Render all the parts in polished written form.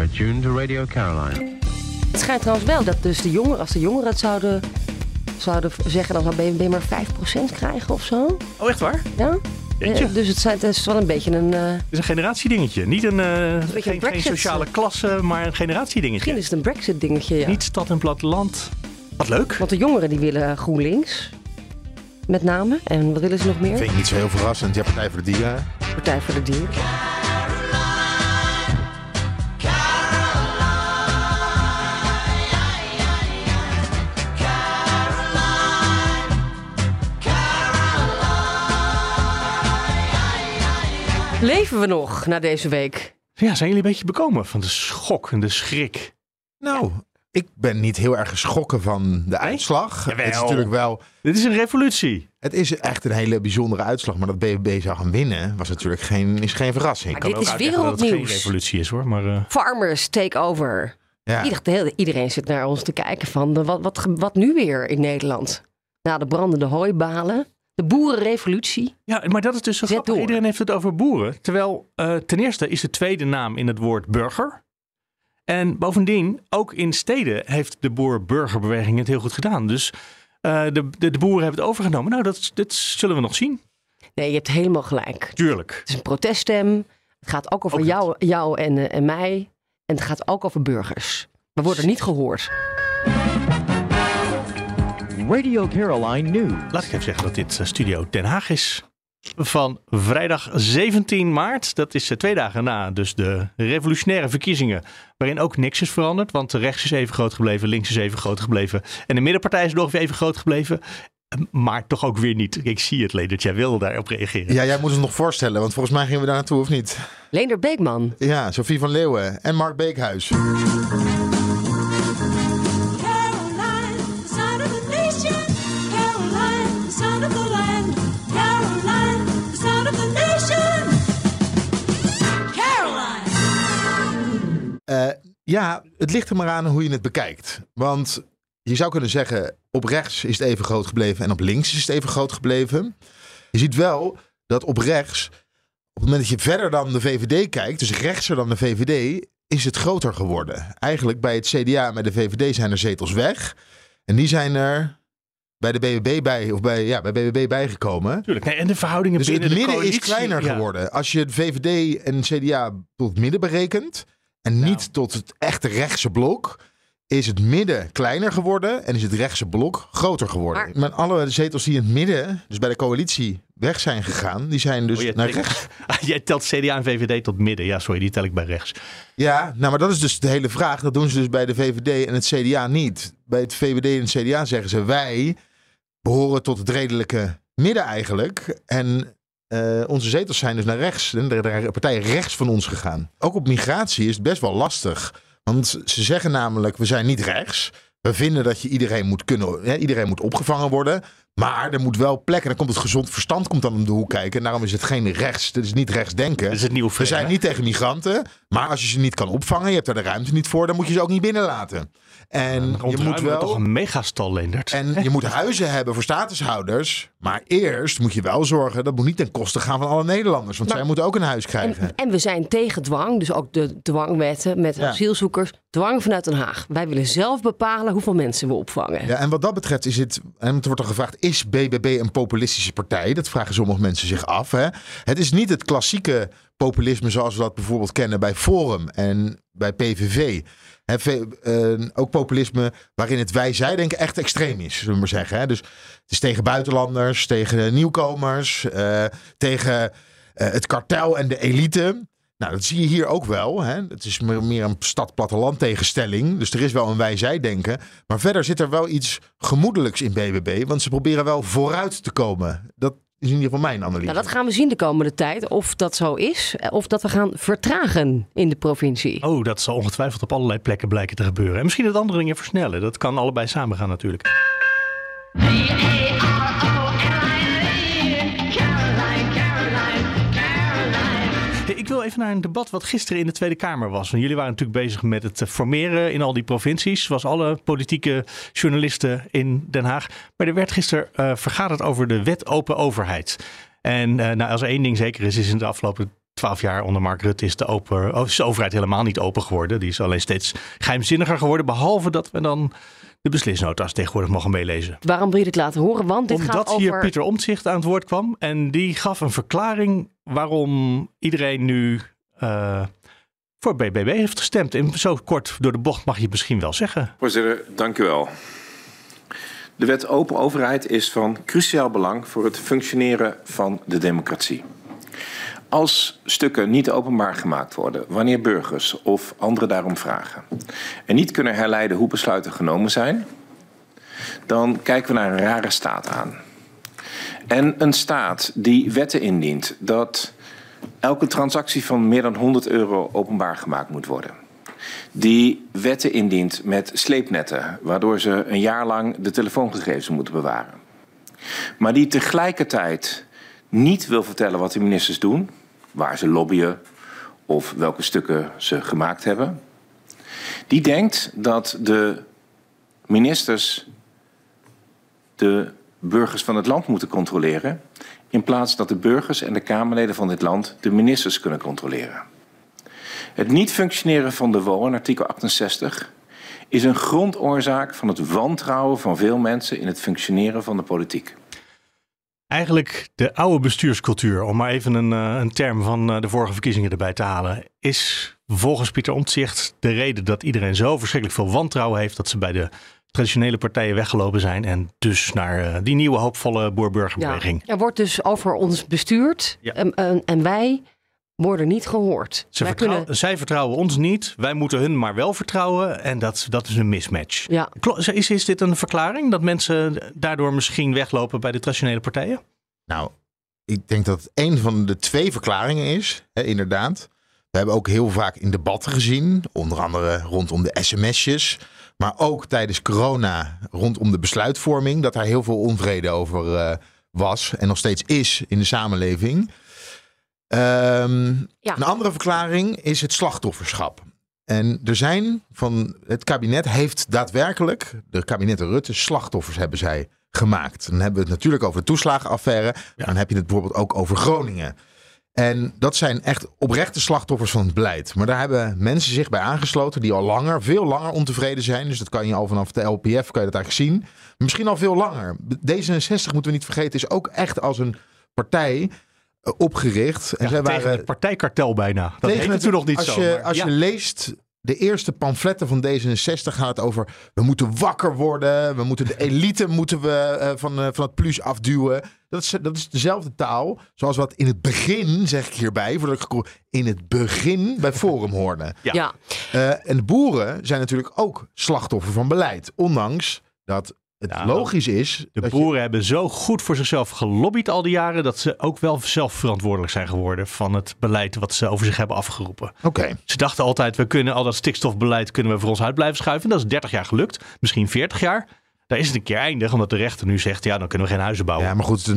are tuned to Radio Caroline. Het schijnt trouwens wel dat dus als de jongeren het zouden zeggen, dan zou BBB maar 5% krijgen of zo. Oh, echt waar? Ja. Jeetje. Dus het is wel een beetje een... Het is een generatiedingetje. Niet geen sociale klasse, maar een generatiedingetje. Misschien is het een Brexit-dingetje, ja. Niet stad en platteland. Wat leuk. Want de jongeren die willen GroenLinks. Met name. En wat willen ze nog meer? Vind ik niet zo heel verrassend. Ja, Partij voor de Dieren. Partij voor de Dieren. Leven we nog na deze week? Ja, zijn jullie een beetje bekomen van de schok en de schrik? Nou, ik ben niet heel erg geschrokken van de uitslag. Jawel. Het is natuurlijk wel... Dit is een revolutie. Het is echt een hele bijzondere uitslag. Maar dat BBB zou gaan winnen was natuurlijk geen verrassing. Maar dit is dat het wereldnieuws. geen revolutie is hoor. Maar, Farmers take over. Ja. Iedereen zit naar ons te kijken van wat nu weer in Nederland? Na de brandende hooibalen. De boerenrevolutie. Ja, maar dat is dus zo Zet grappig. door. Iedereen heeft het over boeren. Terwijl ten eerste is de tweede naam in het woord burger. En bovendien, ook in steden heeft de boer-burgerbeweging het heel goed gedaan. Dus de boeren hebben het overgenomen. Nou, dat zullen we nog zien. Nee, je hebt helemaal gelijk. Tuurlijk. Het is een proteststem. Het gaat ook over jou en mij. En het gaat ook over burgers. We worden niet gehoord. Radio Caroline News. Laat ik even zeggen dat dit Studio Den Haag is. Van vrijdag 17 maart. Dat is 2 dagen na dus de revolutionaire verkiezingen. Waarin ook niks is veranderd. Want rechts is even groot gebleven. Links is even groot gebleven. En de middenpartij is nog weer even groot gebleven. Maar toch ook weer niet. Ik zie het, Leendert. Jij wilde daarop reageren. Ja, jij moet het nog voorstellen. Want volgens mij gingen we daar naartoe, of niet? Leendert Beekman. Ja, Sophie van Leeuwen en Mark Beekhuis. Ja, het ligt er maar aan hoe je het bekijkt. Want je zou kunnen zeggen, op rechts is het even groot gebleven en op links is het even groot gebleven. Je ziet wel dat op rechts, op het moment dat je verder dan de VVD kijkt, dus rechtser dan de VVD, is het groter geworden. Eigenlijk bij het CDA en bij de VVD zijn er zetels weg. En die zijn er bij de BBB bij BBB bijgekomen. Tuurlijk. Nee, en de verhoudingen Dus binnen het de midden coalitie. is kleiner geworden. Als je de VVD en het CDA tot het midden berekent en niet tot het echte rechtse blok, is het midden kleiner geworden en is het rechtse blok groter geworden. Maar alle zetels die in het midden, dus bij de coalitie, weg zijn gegaan, die zijn dus naar rechts. Jij telt CDA en VVD tot midden. Ja, sorry, die tel ik bij rechts. Ja, nou, maar dat is dus de hele vraag. Dat doen ze dus bij de VVD en het CDA niet. Bij het VVD en het CDA zeggen ze, wij behoren tot het redelijke midden eigenlijk. En onze zetels zijn dus naar rechts. De partijen rechts van ons gegaan. Ook op migratie is het best wel lastig. Want ze zeggen namelijk, we zijn niet rechts. We vinden dat iedereen moet opgevangen worden. Maar er moet wel plek. En dan komt het gezond verstand dan om de hoek kijken. En daarom is het geen rechts. Het is niet rechts denken. Dat is het nieuwe we zijn niet tegen migranten. Maar als je ze niet kan opvangen, je hebt er de ruimte niet voor, dan moet je ze ook niet binnenlaten. En je moet wel toch een megastal, Leendert. En je moet huizen hebben voor statushouders. Maar eerst moet je wel zorgen, dat moet niet ten koste gaan van alle Nederlanders. Want zij moeten ook een huis krijgen. En we zijn tegen dwang. Dus ook de dwangwetten met asielzoekers. Dwang vanuit Den Haag. Wij willen zelf bepalen hoeveel mensen we opvangen. Ja, en wat dat betreft is het, en het wordt er gevraagd, is BBB een populistische partij? Dat vragen sommige mensen zich af. Hè? Het is niet het klassieke populisme zoals we dat bijvoorbeeld kennen bij Forum en bij PVV. Ook populisme waarin het wij-zij-denken echt extreem is, zullen we maar zeggen. Hè? Dus het is tegen buitenlanders, tegen nieuwkomers, tegen het kartel en de elite. Nou, dat zie je hier ook wel. Hè? Het is meer een stad-platteland tegenstelling. Dus er is wel een wij-zij-denken. Maar verder zit er wel iets gemoedelijks in BBB. Want ze proberen wel vooruit te komen. Dat is in ieder geval mijn analyse. Nou, dat gaan we zien de komende tijd. Of dat zo is. Of dat we gaan vertragen in de provincie. Oh, dat zal ongetwijfeld op allerlei plekken blijken te gebeuren. En misschien dat andere dingen versnellen. Dat kan allebei samen gaan natuurlijk. Ik wil even naar een debat wat gisteren in de Tweede Kamer was. Want jullie waren natuurlijk bezig met het formeren in al die provincies. Zoals alle politieke journalisten in Den Haag. Maar er werd gisteren vergaderd over de wet open overheid. En als er één ding zeker is in de afgelopen 12 jaar onder Mark Rutte is de overheid helemaal niet open geworden. Die is alleen steeds geheimzinniger geworden. Behalve dat we dan de beslisnota's tegenwoordig mogen meelezen. Waarom wil je dit laten horen? Want dit Omdat gaat over... hier Pieter Omtzigt aan het woord kwam. En die gaf een verklaring waarom iedereen nu voor BBB heeft gestemd. En zo kort door de bocht mag je het misschien wel zeggen. Voorzitter, dank u wel. De wet Open Overheid is van cruciaal belang voor het functioneren van de democratie. Als stukken niet openbaar gemaakt worden, wanneer burgers of anderen daarom vragen en niet kunnen herleiden hoe besluiten genomen zijn, dan kijken we naar een rare staat aan. En een staat die wetten indient dat elke transactie van meer dan €100 openbaar gemaakt moet worden. Die wetten indient met sleepnetten, waardoor ze een jaar lang de telefoongegevens moeten bewaren. Maar die tegelijkertijd niet wil vertellen wat de ministers doen, waar ze lobbyen of welke stukken ze gemaakt hebben. Die denkt dat de ministers de burgers van het land moeten controleren, in plaats dat de burgers en de Kamerleden van dit land de ministers kunnen controleren. Het niet functioneren van de WO in artikel 68 is een grondoorzaak van het wantrouwen van veel mensen in het functioneren van de politiek. Eigenlijk de oude bestuurscultuur, om maar even een term van de vorige verkiezingen erbij te halen, is volgens Pieter Omtzigt de reden dat iedereen zo verschrikkelijk veel wantrouwen heeft dat ze bij de traditionele partijen weggelopen zijn en dus naar die nieuwe hoopvolle boer-burgerbeweging. Ja, er wordt dus over ons bestuurd en wij worden niet gehoord. Zij vertrouwen ons niet, wij moeten hun maar wel vertrouwen en dat is een mismatch. Ja. Is dit een verklaring dat mensen daardoor misschien weglopen bij de traditionele partijen? Nou, ik denk dat het een van de twee verklaringen is, inderdaad. We hebben ook heel vaak in debatten gezien, onder andere rondom de sms'jes, maar ook tijdens corona rondom de besluitvorming, dat daar heel veel onvrede over was en nog steeds is in de samenleving. Een andere verklaring is het slachtofferschap. En er zijn het kabinet heeft daadwerkelijk, de kabinetten Rutte, slachtoffers hebben zij gemaakt. Dan hebben we het natuurlijk over de toeslagenaffaire. Ja. Dan heb je het bijvoorbeeld ook over Groningen. En dat zijn echt oprechte slachtoffers van het beleid. Maar daar hebben mensen zich bij aangesloten die al veel langer ontevreden zijn. Dus dat kan je al vanaf de LPF, kan je dat eigenlijk zien. Misschien al veel langer. D66, moeten we niet vergeten, is ook echt als een partij opgericht. En zij tegen het partijkartel bijna. Dat heette toen nog niet zo. Als je leest de eerste pamfletten van D66 gaat het over we moeten wakker worden. We moeten de elite van het plus afduwen. Dat is dezelfde taal zoals wat in het begin, zeg ik hierbij, in het begin bij Forum hoorde. Ja. En de boeren zijn natuurlijk ook slachtoffer van beleid. Ondanks dat het logisch is. De boeren hebben zo goed voor zichzelf gelobbyd al die jaren dat ze ook wel zelf verantwoordelijk zijn geworden van het beleid wat ze over zich hebben afgeroepen. Okay. Ze dachten altijd, we kunnen al dat stikstofbeleid kunnen we voor ons uit blijven schuiven. Dat is 30 jaar gelukt, misschien 40 jaar. Daar is het een keer eindig, omdat de rechter nu zegt, dan kunnen we geen huizen bouwen. Ja, maar goed,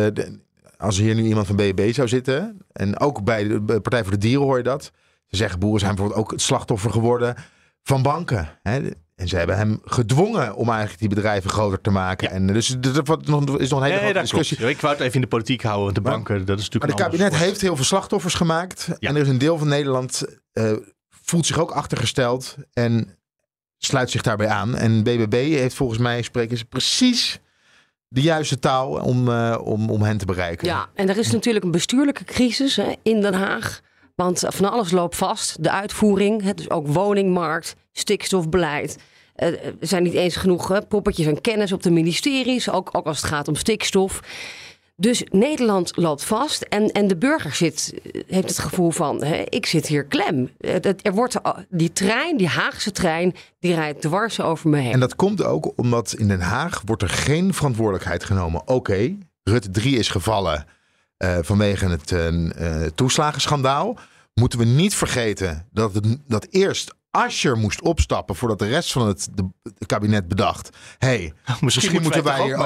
als hier nu iemand van BBB zou zitten en ook bij de Partij voor de Dieren hoor je dat. Ze zeggen boeren zijn bijvoorbeeld ook het slachtoffer geworden van banken. Hè? En ze hebben hem gedwongen om eigenlijk die bedrijven groter te maken. Ja. En dus dat is nog een hele grote discussie. Klopt. Ik wou het even in de politiek houden, want de banken, dat is natuurlijk. Maar het kabinet heeft heel veel slachtoffers gemaakt. Ja. En er is een deel van Nederland voelt zich ook achtergesteld en sluit zich daarbij aan. En BBB heeft volgens mij spreken ze precies de juiste taal om hen te bereiken. Ja, en er is natuurlijk een bestuurlijke crisis in Den Haag. Want van alles loopt vast. De uitvoering, dus ook woningmarkt, stikstofbeleid. Er zijn niet eens genoeg poppetjes en kennis op de ministeries. Ook als het gaat om stikstof. Dus Nederland loopt vast. En de burger heeft het gevoel van, ik zit hier klem. Er wordt die Haagse trein, die rijdt dwars over me heen. En dat komt ook omdat in Den Haag wordt er geen verantwoordelijkheid genomen. Oké, Rutte 3 is gevallen vanwege het toeslagenschandaal. Moeten we niet vergeten dat eerst Asscher moest opstappen voordat de rest van het kabinet bedacht. Misschien moeten wij hier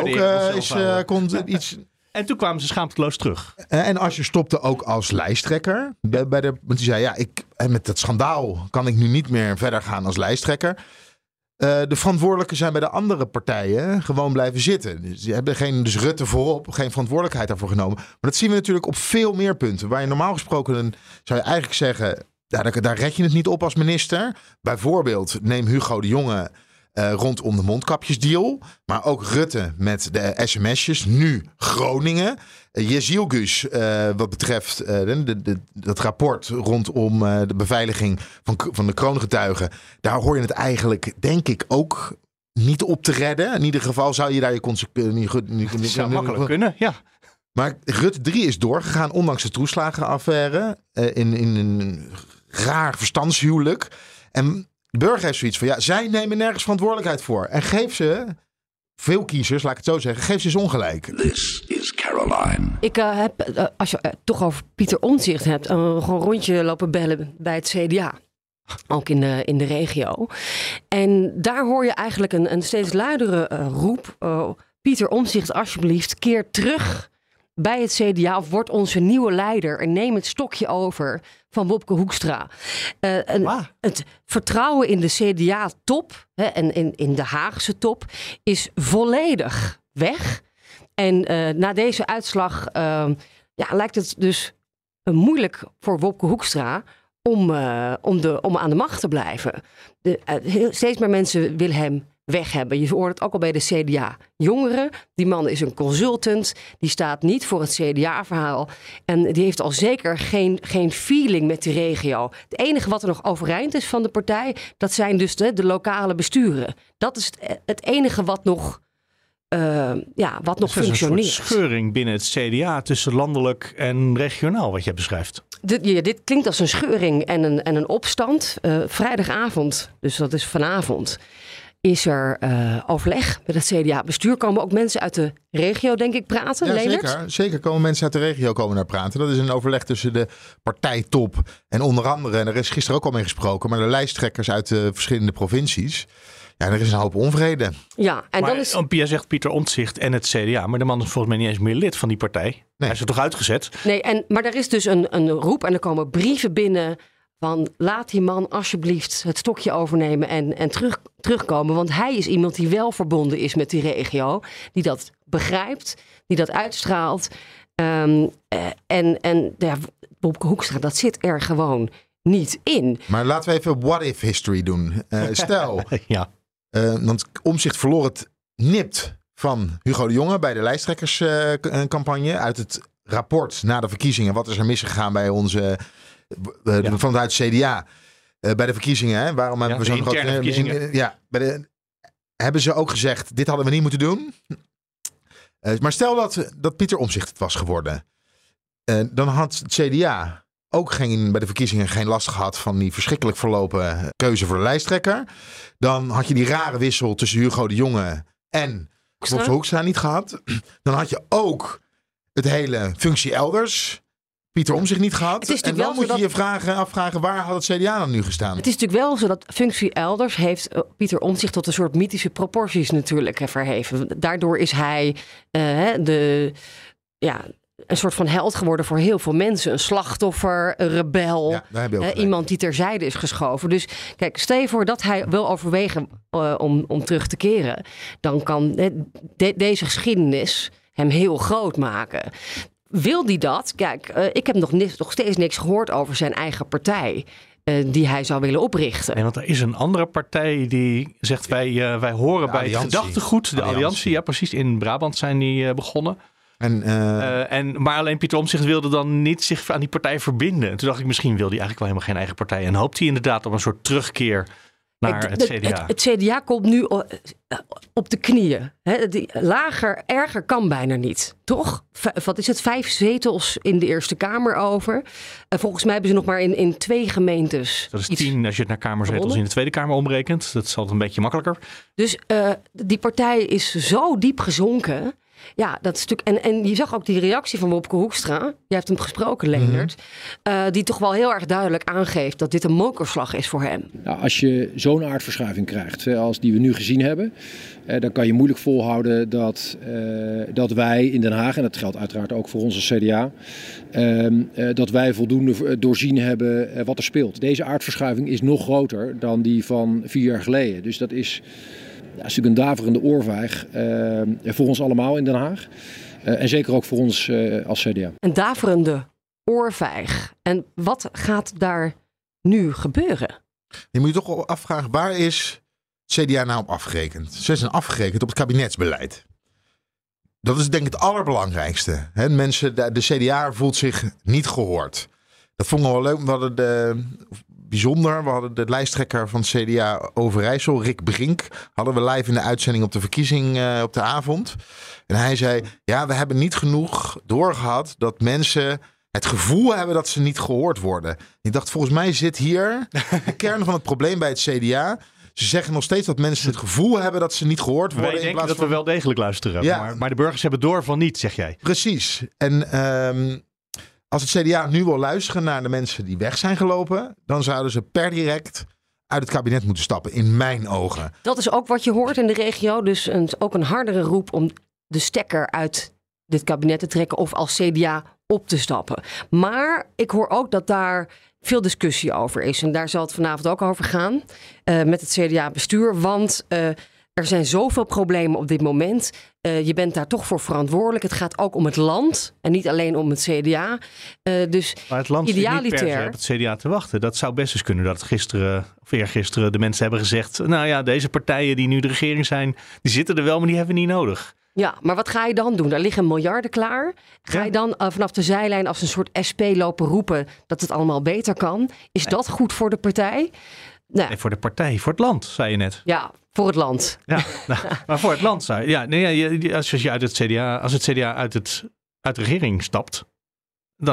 ook iets. En toen kwamen ze schaamteloos terug. En Asscher stopte ook als lijsttrekker. Want die zei, met dat schandaal kan ik nu niet meer verder gaan als lijsttrekker. de verantwoordelijken zijn bij de andere partijen gewoon blijven zitten. Dus die hebben dus Rutte voorop geen verantwoordelijkheid daarvoor genomen. Maar dat zien we natuurlijk op veel meer punten. Waar je normaal gesproken zou je eigenlijk zeggen, daar red je het niet op als minister. Bijvoorbeeld neem Hugo de Jonge rondom de mondkapjesdeal. Maar ook Rutte met de sms'jes. Nu Groningen. Jezielgus wat betreft dat rapport rondom de beveiliging van de kroongetuigen. Daar hoor je het eigenlijk, denk ik, ook niet op te redden. In ieder geval zou je daar je consequenties... Het zou makkelijk kunnen, ja. Maar Rutte 3 is doorgegaan, ondanks de toeslagenaffaire. In een raar verstandshuwelijk. En de burger heeft zoiets van, zij nemen nergens verantwoordelijkheid voor. En geef ze, veel kiezers, laat ik het zo zeggen, geef ze eens ongelijk. This is Caroline. Ik heb, als je het toch over Pieter Omtzigt hebt, gewoon een rondje lopen bellen bij het CDA. Ook in de regio. En daar hoor je eigenlijk een steeds luidere roep. Pieter Omtzigt, alsjeblieft, keer terug bij het CDA of word onze nieuwe leider en neem het stokje over van Wopke Hoekstra. Het vertrouwen in de CDA-top en in de Haagse top is volledig weg. En na deze uitslag lijkt het dus moeilijk voor Wopke Hoekstra om aan de macht te blijven. Steeds meer mensen willen hem weg hebben. Je hoort het ook al bij de CDA-jongeren. Die man is een consultant. Die staat niet voor het CDA-verhaal. En die heeft al zeker geen feeling met de regio. Het enige wat er nog overeind is van de partij, dat zijn dus de lokale besturen. Dat is het enige wat nog functioneert. Er is een soort scheuring binnen het CDA tussen landelijk en regionaal, wat je beschrijft. Dit klinkt als een scheuring en een opstand. Vrijdagavond, dus dat is vanavond, is er overleg met het CDA-bestuur. Komen ook mensen uit de regio, denk ik, praten? Ja, zeker komen mensen uit de regio naar praten. Dat is een overleg tussen de partijtop en onder andere, en er is gisteren ook al mee gesproken, maar de lijsttrekkers uit de verschillende provincies. Ja, er is een hoop onvrede. Ja, en maar dan is... Pia zegt Pieter Omtzigt en het CDA, maar de man is volgens mij niet eens meer lid van die partij. Nee. Hij is er toch uitgezet? Nee, maar er is dus een roep en er komen brieven binnen van laat die man alsjeblieft het stokje overnemen en terugkomen. Want hij is iemand die wel verbonden is met die regio. Die dat begrijpt, die dat uitstraalt. Wopke Hoekstra, dat zit er gewoon niet in. Maar laten we even what-if history doen. Stel, ja. Want Omtzigt verloor het nipt van Hugo de Jonge bij de lijsttrekkerscampagne. Uit het rapport na de verkiezingen. Wat is er misgegaan bij onze... vanuit het CDA bij de verkiezingen. Hè? Waarom hebben we zo'n grote verkiezingen? Hebben ze ook gezegd, dit hadden we niet moeten doen. Maar stel dat Pieter Omtzigt het was geworden. Dan had het CDA ook bij de verkiezingen geen last gehad van die verschrikkelijk verlopen keuze voor de lijsttrekker. Dan had je die rare wissel tussen Hugo de Jonge en Wopke Hoekstra niet gehad. Dan had je ook het hele functie elders Pieter Omtzigt niet gehad. En dan moet je je afvragen, waar had het CDA dan nu gestaan? Het is natuurlijk wel zo dat functie elders heeft Pieter Omtzigt tot een soort mythische proporties natuurlijk verheven. Daardoor is hij een soort van held geworden voor heel veel mensen. Een slachtoffer, een rebel, iemand die terzijde is geschoven. Dus kijk, stel je voor dat hij wil overwegen om terug te keren. Dan kan deze geschiedenis hem heel groot maken. Wil hij dat? Kijk, ik heb nog steeds niks gehoord over zijn eigen partij die hij zou willen oprichten. Nee, want er is een andere partij die zegt wij horen bij het gedachtegoed. De Alliantie, ja precies. In Brabant zijn die begonnen. Maar alleen Pieter Omtzigt wilde dan niet zich aan die partij verbinden. Toen dacht ik, misschien wil hij eigenlijk wel helemaal geen eigen partij. En hoopt hij inderdaad op een soort terugkeer naar het CDA. Het CDA komt nu op de knieën. Erger kan bijna niet. Toch? Wat is het? 5 zetels in de Eerste Kamer over. Volgens mij hebben ze nog maar in 2 gemeentes. Dat is 10 als je het naar kamerzetels in de Tweede Kamer omrekent. Dat is altijd een beetje makkelijker. Dus die partij is zo diep gezonken. Ja, dat stuk. En je zag ook die reactie van Wopke Hoekstra. Jij hebt hem gesproken, Leendert. Die toch wel heel erg duidelijk aangeeft dat dit een mokerslag is voor hem. Nou, als je zo'n aardverschuiving krijgt als die we nu gezien hebben, dan kan je moeilijk volhouden dat wij in Den Haag, en dat geldt uiteraard ook voor onze CDA, dat wij voldoende doorzien hebben wat er speelt. Deze aardverschuiving is nog groter dan die van 4 jaar geleden. Dus dat is natuurlijk een daverende oorvijg voor ons allemaal in Den Haag. En zeker ook voor ons als CDA. Een daverende oorvijg. En wat gaat daar nu gebeuren? Je moet je toch afvragen, waar is het CDA nou op afgerekend? Ze zijn afgerekend op het kabinetsbeleid. Dat is denk ik het allerbelangrijkste. Mensen, de CDA voelt zich niet gehoord. Dat vonden we wel leuk. We hadden de lijsttrekker van het CDA Overijssel, Rick Brink, hadden we live in de uitzending op de verkiezing op de avond. En hij zei, ja, we hebben niet genoeg doorgehad dat mensen het gevoel hebben dat ze niet gehoord worden. Ik dacht, volgens mij zit hier de kern van het probleem bij het CDA. Ze zeggen nog steeds dat mensen het gevoel hebben dat ze niet gehoord worden. Wij denken dat we wel degelijk luisteren. Ja. Maar de burgers hebben door van niet, zeg jij. Precies. En als het CDA nu wil luisteren naar de mensen die weg zijn gelopen, dan zouden ze per direct uit het kabinet moeten stappen, in mijn ogen. Dat is ook wat je hoort in de regio. Dus ook een hardere roep om de stekker uit dit kabinet te trekken of als CDA op te stappen. Maar ik hoor ook dat daar veel discussie over is. En daar zal het vanavond ook over gaan met het CDA-bestuur. Want er zijn zoveel problemen op dit moment. Je bent daar toch voor verantwoordelijk. Het gaat ook om het land en niet alleen om het CDA. Dus maar het land zit niet per se op het CDA te wachten. Dat zou best eens kunnen dat gisteren of eergisteren de mensen hebben gezegd, nou ja, deze partijen die nu de regering zijn, die zitten er wel, maar die hebben we niet nodig. Ja, maar wat ga je dan doen? Daar liggen miljarden klaar. Ga je dan vanaf de zijlijn als een soort SP lopen roepen dat het allemaal beter kan? Is dat goed voor de partij? Nou, nee, voor de partij, voor het land, zei je net. Ja, voor het land. Ja, maar voor het land zou je. Ja, nee, als je uit het CDA, als het CDA uit de regering stapt, dan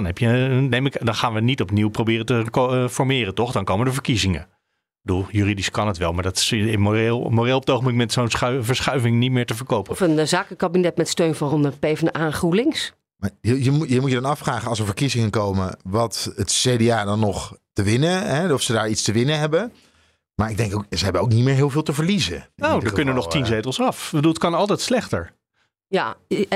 dan gaan we niet opnieuw proberen te formeren, toch? Dan komen de verkiezingen. Ik bedoel, juridisch kan het wel, maar dat is moreel op het ogenblik met zo'n verschuiving niet meer te verkopen. Of een zakenkabinet met steun van de PvdA en GroenLinks. Maar je moet je dan afvragen als er verkiezingen komen, wat het CDA dan nog te winnen, hè? Of ze daar iets te winnen hebben. Maar ik denk ook, ze hebben ook niet meer heel veel te verliezen. Nou, er kunnen nog 10 zetels af. Ik bedoel, het kan altijd slechter. Ja,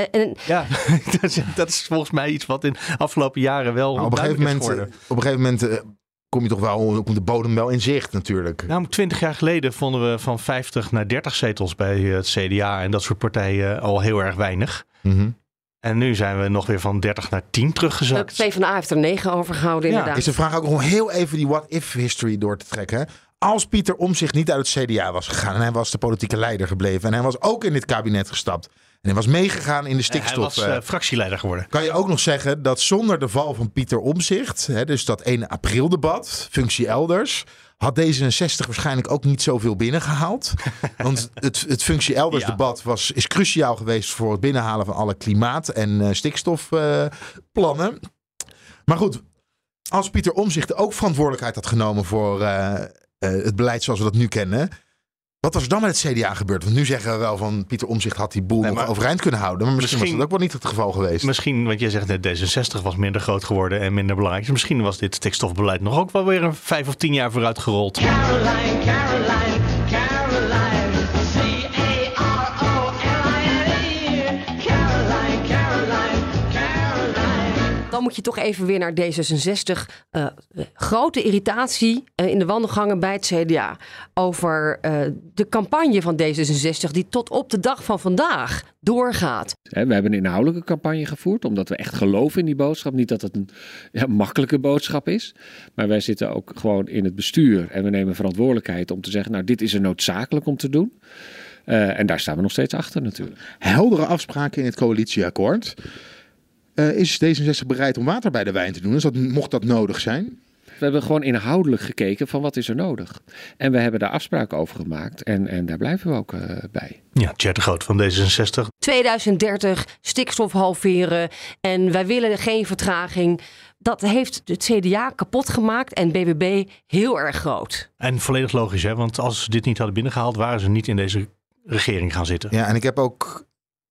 ja, dat is volgens mij iets wat in de afgelopen jaren wel op een gegeven moment kom je toch wel op de bodem wel in zicht natuurlijk. Nou, 20 jaar geleden vonden we van 50 naar 30 zetels bij het CDA en dat soort partijen al heel erg weinig. Mm-hmm. En nu zijn we nog weer van 30 naar 10 teruggezakt. De PvdA heeft er 9 overgehouden inderdaad. Is de vraag ook om heel even die what-if history door te trekken. Hè? Als Pieter Omtzigt niet uit het CDA was gegaan en hij was de politieke leider gebleven en hij was ook in dit kabinet gestapt en hij was meegegaan in de stikstof. Hij was fractieleider geworden. Kan je ook nog zeggen dat zonder de val van Pieter Omtzigt, dus dat 1 april debat, functie elders, had D66 waarschijnlijk ook niet zoveel binnengehaald. Want het functie elders debat is cruciaal geweest voor het binnenhalen van alle klimaat- en stikstofplannen. Maar goed, als Pieter Omtzigt ook verantwoordelijkheid had genomen voor het beleid zoals we dat nu kennen, wat was er dan met het CDA gebeurd? Want nu zeggen we wel van Pieter Omtzigt had die boel nog overeind kunnen houden. Maar misschien was dat ook wel niet het geval geweest. Misschien, want jij zegt net D66 was minder groot geworden en minder belangrijk. Dus misschien was dit stikstofbeleid nog ook wel weer een 5 of 10 jaar vooruit gerold. Caroline, Caroline, Caroline. Caroline, Caroline, Caroline. Dan moet je toch even weer naar D66. Grote irritatie in de wandelgangen bij het CDA over de campagne van D66 die tot op de dag van vandaag doorgaat. We hebben een inhoudelijke campagne gevoerd omdat we echt geloven in die boodschap. Niet dat het een makkelijke boodschap is, maar wij zitten ook gewoon in het bestuur en we nemen verantwoordelijkheid om te zeggen, nou, dit is er noodzakelijk om te doen. En daar staan we nog steeds achter natuurlijk. Heldere afspraken in het coalitieakkoord. Is D66 bereid om water bij de wijn te doen? Dus mocht dat nodig zijn? We hebben gewoon inhoudelijk gekeken van wat is er nodig. En we hebben daar afspraken over gemaakt. En daar blijven we ook bij. Ja, Tjerd de Groot van D66. 2030, stikstof halveren en wij willen geen vertraging. Dat heeft het CDA kapot gemaakt en BBB heel erg groot. En volledig logisch, hè? Want als ze dit niet hadden binnengehaald, waren ze niet in deze regering gaan zitten. Ja, en ik heb ook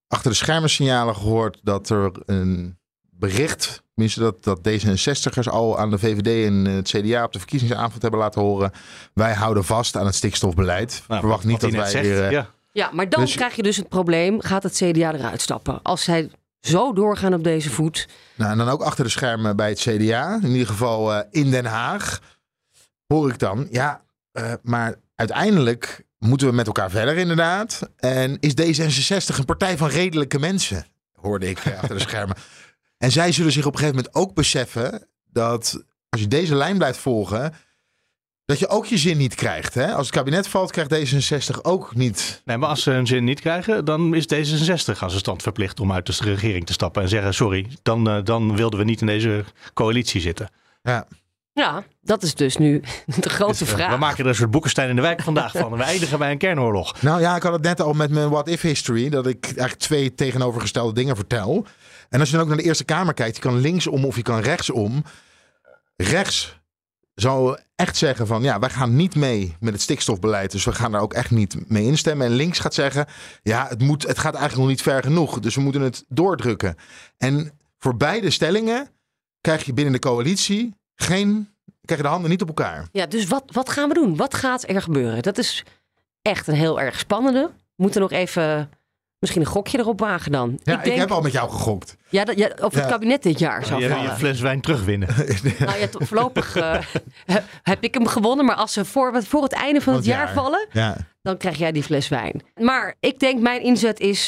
achter de schermen signalen gehoord dat er een bericht, tenminste dat D66'ers al aan de VVD en het CDA op de verkiezingsavond hebben laten horen. Wij houden vast aan het stikstofbeleid. Verwacht niet dat wij weer... Ja, maar dan krijg je dus het probleem, gaat het CDA eruit stappen? Als zij zo doorgaan op deze voet. Nou, en dan ook achter de schermen bij het CDA, in ieder geval in Den Haag, hoor ik dan, maar uiteindelijk moeten we met elkaar verder inderdaad. En is D66 een partij van redelijke mensen, hoorde ik achter de schermen. En zij zullen zich op een gegeven moment ook beseffen dat als je deze lijn blijft volgen, dat je ook je zin niet krijgt. Hè? Als het kabinet valt, krijgt D66 ook niet. Nee, maar als ze hun zin niet krijgen, dan is D66 als een stand verplicht om uit de regering te stappen en zeggen sorry, dan wilden we niet in deze coalitie zitten. Ja, dat is dus nu de grote vraag. We maken er een soort Boekenstein in de wijk vandaag van. We eindigen bij een kernoorlog. Nou ja, ik had het net al met mijn What If History, dat ik eigenlijk 2 tegenovergestelde dingen vertel. En als je dan ook naar de Eerste Kamer kijkt, je kan linksom of je kan rechtsom. Rechts zou echt zeggen van wij gaan niet mee met het stikstofbeleid. Dus we gaan daar ook echt niet mee instemmen. En links gaat zeggen, het gaat eigenlijk nog niet ver genoeg. Dus we moeten het doordrukken. En voor beide stellingen krijg je binnen de coalitie krijg je de handen niet op elkaar. Ja, dus wat gaan we doen? Wat gaat er gebeuren? Dat is echt een heel erg spannende. We moeten nog even misschien een gokje erop wagen dan. Ja, ik heb al met jou gegokt. Of het kabinet dit jaar zou vallen. Je fles wijn terugwinnen. Nou ja, voorlopig heb ik hem gewonnen. Maar als ze voor het einde van het jaar vallen, dan krijg jij die fles wijn. Maar ik denk mijn inzet is,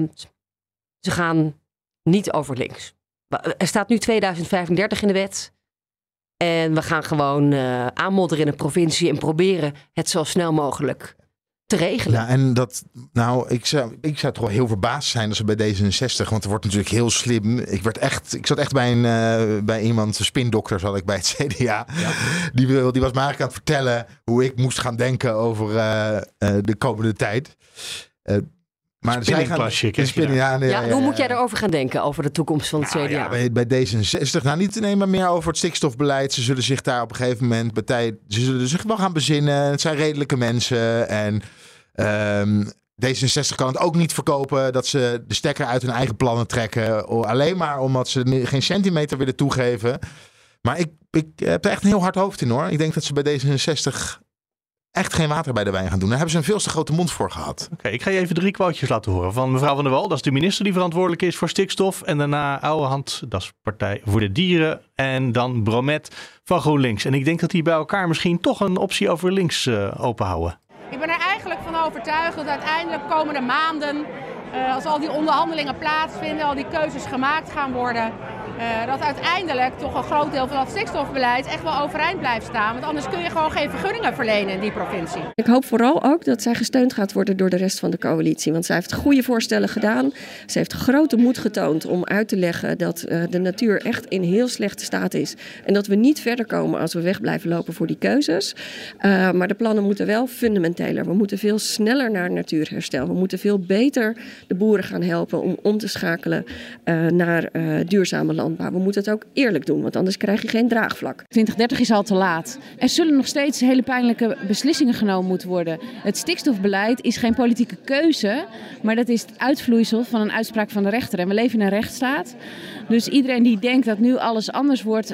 ze gaan niet over links. Er staat nu 2035 in de wet. En we gaan gewoon aanmodderen in de provincie en proberen het zo snel mogelijk te regelen. Ja, en ik zou toch wel heel verbaasd zijn als we bij D66, want er wordt natuurlijk heel slim. Ik zat echt bij iemand, een spindokter zat ik bij het CDA. Ja. Die was me eigenlijk aan het vertellen hoe ik moest gaan denken over de komende tijd. Maar hoe moet jij erover gaan denken, over de toekomst van het CDA? Ja, bij D66, niet maar meer over het stikstofbeleid. Ze zullen zich daar op een gegeven moment ze zullen zich wel gaan bezinnen. Het zijn redelijke mensen. En D66 kan het ook niet verkopen dat ze de stekker uit hun eigen plannen trekken. Alleen maar omdat ze geen centimeter willen toegeven. Maar ik heb er echt een heel hard hoofd in, hoor. Ik denk dat ze bij D66 echt geen water bij de wijn gaan doen. Daar hebben ze een veel te grote mond voor gehad. Oké, ik ga je even 3 quotejes laten horen van mevrouw Van der Wal. Dat is de minister die verantwoordelijk is voor stikstof. En daarna Ouwehand, dat is Partij voor de Dieren. En dan Bromet van GroenLinks. En ik denk dat die bij elkaar misschien toch een optie over links openhouden. Ik ben er eigenlijk van overtuigd dat uiteindelijk komende maanden, als al die onderhandelingen plaatsvinden, al die keuzes gemaakt gaan worden, dat uiteindelijk toch een groot deel van dat stikstofbeleid echt wel overeind blijft staan. Want anders kun je gewoon geen vergunningen verlenen in die provincie. Ik hoop vooral ook dat zij gesteund gaat worden door de rest van de coalitie. Want zij heeft goede voorstellen gedaan. Ze heeft grote moed getoond om uit te leggen dat de natuur echt in heel slechte staat is. En dat we niet verder komen als we weg blijven lopen voor die keuzes. Maar de plannen moeten wel fundamenteler. We moeten veel sneller naar natuurherstel. We moeten veel beter de boeren gaan helpen om om te schakelen naar duurzame landbouw. We moeten het ook eerlijk doen, want anders krijg je geen draagvlak. 2030 is al te laat. Er zullen nog steeds hele pijnlijke beslissingen genomen moeten worden. Het stikstofbeleid is geen politieke keuze, maar dat is het uitvloeisel van een uitspraak van de rechter. En we leven in een rechtsstaat. Dus iedereen die denkt dat nu alles anders wordt,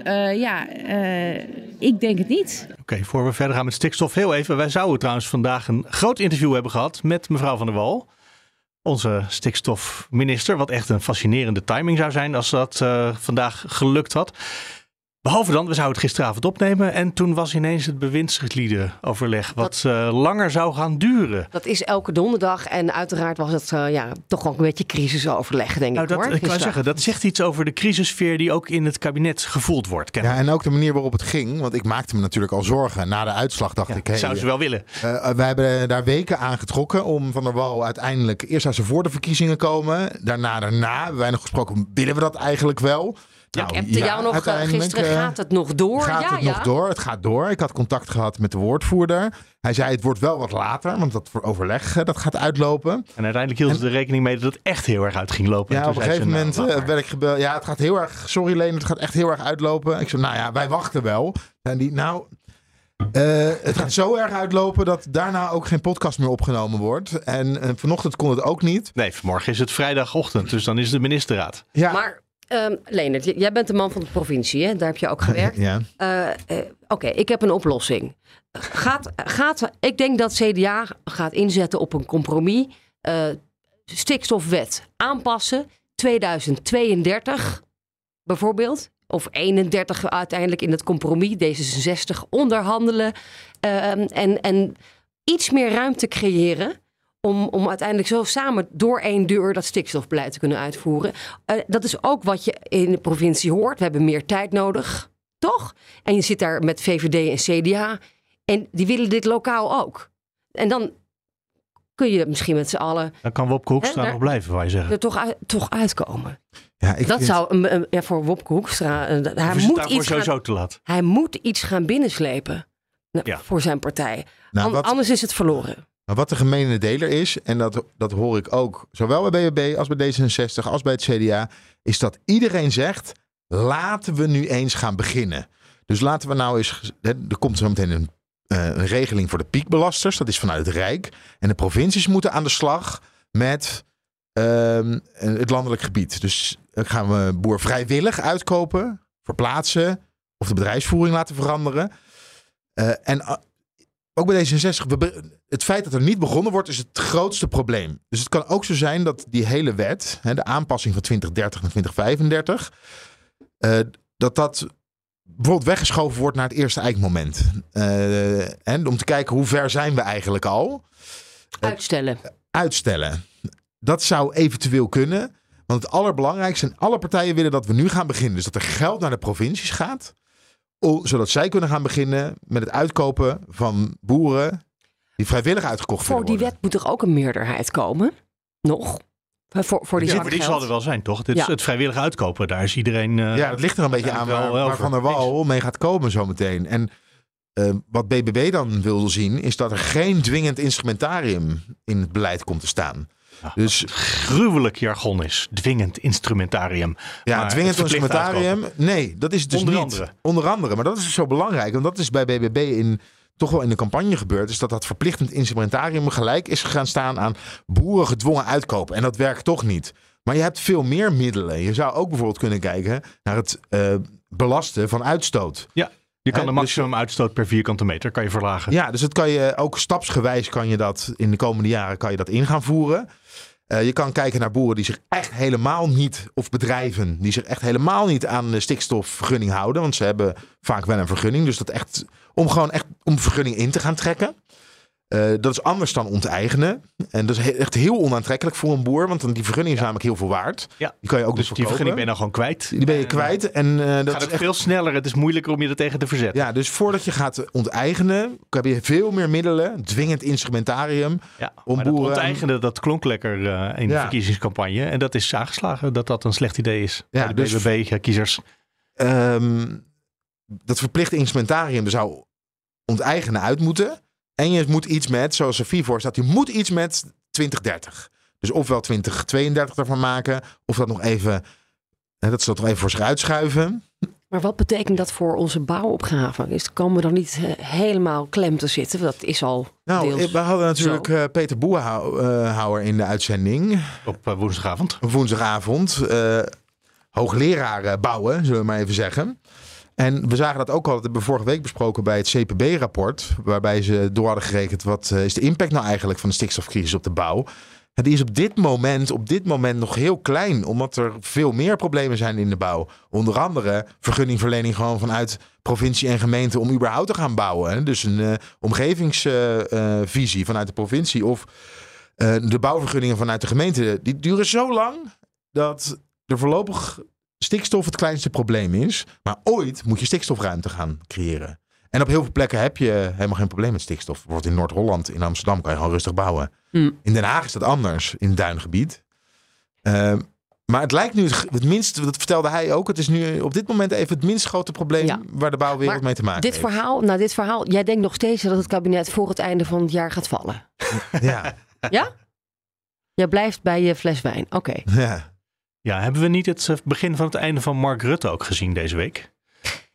ik denk het niet. Oké, voor we verder gaan met stikstof, heel even. Wij zouden trouwens vandaag een groot interview hebben gehad met mevrouw Van der Wal. Onze stikstofminister, wat echt een fascinerende timing zou zijn als dat vandaag gelukt had. Behalve dan, we zouden het gisteravond opnemen en toen was ineens het bewindsliedenoverleg wat langer zou gaan duren. Dat is elke donderdag en uiteraard was het toch ook een beetje crisisoverleg, denk ik, hoor. Ik kan zeggen, dat zegt iets over de crisissfeer die ook in het kabinet gevoeld wordt. Ja, en ook de manier waarop het ging, want ik maakte me natuurlijk al zorgen. Na de uitslag dacht ik... zou ze wel willen. Wij hebben daar weken aan getrokken om Van der Wal uiteindelijk... Eerst zou ze voor de verkiezingen komen, daarna hebben wij nog gesproken, willen we dat eigenlijk wel? Ik appte jou nog gisteren, gaat het nog door? Nog door? Het gaat door. Ik had contact gehad met de woordvoerder. Hij zei, het wordt wel wat later, want dat voor overleg dat gaat uitlopen. En uiteindelijk hielden ze er rekening mee dat het echt heel erg uit ging lopen. Ja, op een gegeven moment werd ik gebeld. Ja, het gaat heel erg, sorry Leen, het gaat echt heel erg uitlopen. Ik zei, wij wachten wel. En Het gaat zo erg uitlopen dat daarna ook geen podcast meer opgenomen wordt. En vanochtend kon het ook niet. Nee, vanmorgen is het vrijdagochtend, dus dan is de ministerraad. Ja. Maar Leendert, jij bent de man van de provincie, hè? Daar heb je ook gewerkt. Ja. Oké, ik heb een oplossing. Ik denk dat CDA gaat inzetten op een compromis. Stikstofwet aanpassen. 2032 bijvoorbeeld. Of 31 uiteindelijk in het compromis. D66 onderhandelen. En iets meer ruimte creëren. Om uiteindelijk zo samen door één deur dat stikstofbeleid te kunnen uitvoeren. Dat is ook wat je in de provincie hoort. We hebben meer tijd nodig, toch? En je zit daar met VVD en CDA. En die willen dit lokaal ook. En dan kun je misschien met z'n allen... Dan kan Wopke Hoekstra nog blijven, waar je zeggen. Er toch uitkomen. Ja, dat zou voor Wopke Hoekstra... Hij moet iets gaan binnenslepen voor zijn partij. Anders is het verloren. Maar wat de gemene deler is, en dat hoor ik ook zowel bij BBB als bij D66 als bij het CDA, is dat iedereen zegt, laten we nu eens gaan beginnen. Dus laten we nou eens, er komt zo meteen een regeling voor de piekbelasters, dat is vanuit het Rijk. En de provincies moeten aan de slag met het landelijk gebied. Dus gaan we boer vrijwillig uitkopen, verplaatsen of de bedrijfsvoering laten veranderen. En ook bij D66, het feit dat er niet begonnen wordt is het grootste probleem. Dus het kan ook zo zijn dat die hele wet, de aanpassing van 2030 naar 2035, dat bijvoorbeeld weggeschoven wordt naar het eerste eikmoment. En om te kijken hoe ver zijn we eigenlijk al. Uitstellen. Dat zou eventueel kunnen. Want het allerbelangrijkste, en alle partijen willen dat we nu gaan beginnen. Dus dat er geld naar de provincies gaat. Zodat zij kunnen gaan beginnen met het uitkopen van boeren die vrijwillig uitgekocht worden. Voor die wet moet er ook een meerderheid komen. Nog. Voor die zal er wel zijn, toch? Dit is het vrijwillig uitkopen. Daar is iedereen... dat ligt er een beetje aan waar Van der Wal mee gaat komen zometeen. En wat BBB dan wil zien, is dat er geen dwingend instrumentarium in het beleid komt te staan. Ja, dus gruwelijk jargon is. Dwingend instrumentarium. Ja, maar dwingend instrumentarium. Nee, dat is het dus niet. Onder andere. Maar dat is zo belangrijk. Want dat is bij BBB toch wel in de campagne gebeurd. Is dat verplichtend instrumentarium gelijk is gaan staan aan boeren gedwongen uitkopen. En dat werkt toch niet. Maar je hebt veel meer middelen. Je zou ook bijvoorbeeld kunnen kijken naar het belasten van uitstoot. Ja. Je kan de maximum uitstoot per vierkante meter kan je verlagen. Ja, dus dat kan je ook stapsgewijs kan je dat in de komende jaren kan je dat in gaan voeren. Je kan kijken naar boeren die zich echt helemaal niet, of bedrijven die zich echt helemaal niet aan de stikstofvergunning houden. Want ze hebben vaak wel een vergunning. Dus dat echt om vergunning in te gaan trekken. Dat is anders dan onteigenen. En dat is echt heel onaantrekkelijk voor een boer. Want die vergunning is namelijk heel veel waard. Ja. Die kan je ook dus die vergunning ben je dan gewoon kwijt. Die ben je kwijt. En dat gaat is het veel sneller. Het is moeilijker om je er tegen te verzetten. Ja, dus voordat je gaat onteigenen, heb je veel meer middelen. Dwingend instrumentarium. Ja, om maar boeren... dat onteigenen, dat klonk lekker in de verkiezingscampagne. En dat is aangeslagen dat dat een slecht idee is. Ja, voor de BBB-kiezers. Dat verplichte instrumentarium, er zou onteigenen uit moeten. En je moet iets met, zoals Sophie voorstelt, je moet iets met 2030. Dus ofwel 2032 ervan maken, of dat nog even, dat ze dat nog even voor zich uitschuiven. Maar wat betekent dat voor onze bouwopgave? Komen we dan niet helemaal klem te zitten? Dat is al deels we hadden natuurlijk Peter Boehouwer in de uitzending. Op woensdagavond. Op woensdagavond. Hoogleraar bouwen, zullen we maar even zeggen. En we zagen dat ook al, dat hebben we vorige week besproken bij het CPB-rapport. Waarbij ze door hadden gerekend, wat is de impact nou eigenlijk van de stikstofcrisis op de bouw? Die is op dit moment nog heel klein. Omdat er veel meer problemen zijn in de bouw. Onder andere vergunningverlening gewoon vanuit provincie en gemeente om überhaupt te gaan bouwen. Dus een omgevingsvisie vanuit de provincie of de bouwvergunningen vanuit de gemeente. Die duren zo lang dat er voorlopig stikstof het kleinste probleem is. Maar ooit moet je stikstofruimte gaan creëren. En op heel veel plekken heb je helemaal geen probleem met stikstof. Bijvoorbeeld in Noord-Holland, in Amsterdam kan je gewoon rustig bouwen. In Den Haag is dat anders, in het duingebied. Maar het lijkt nu het minst, dat vertelde hij ook, het is nu op dit moment even het minst grote probleem waar de bouwwereld mee te maken heeft. Dit verhaal, jij denkt nog steeds dat het kabinet voor het einde van het jaar gaat vallen. Ja. Ja? Jij blijft bij je fles wijn, oké. Ja. Ja, hebben we niet het begin van het einde van Mark Rutte ook gezien deze week?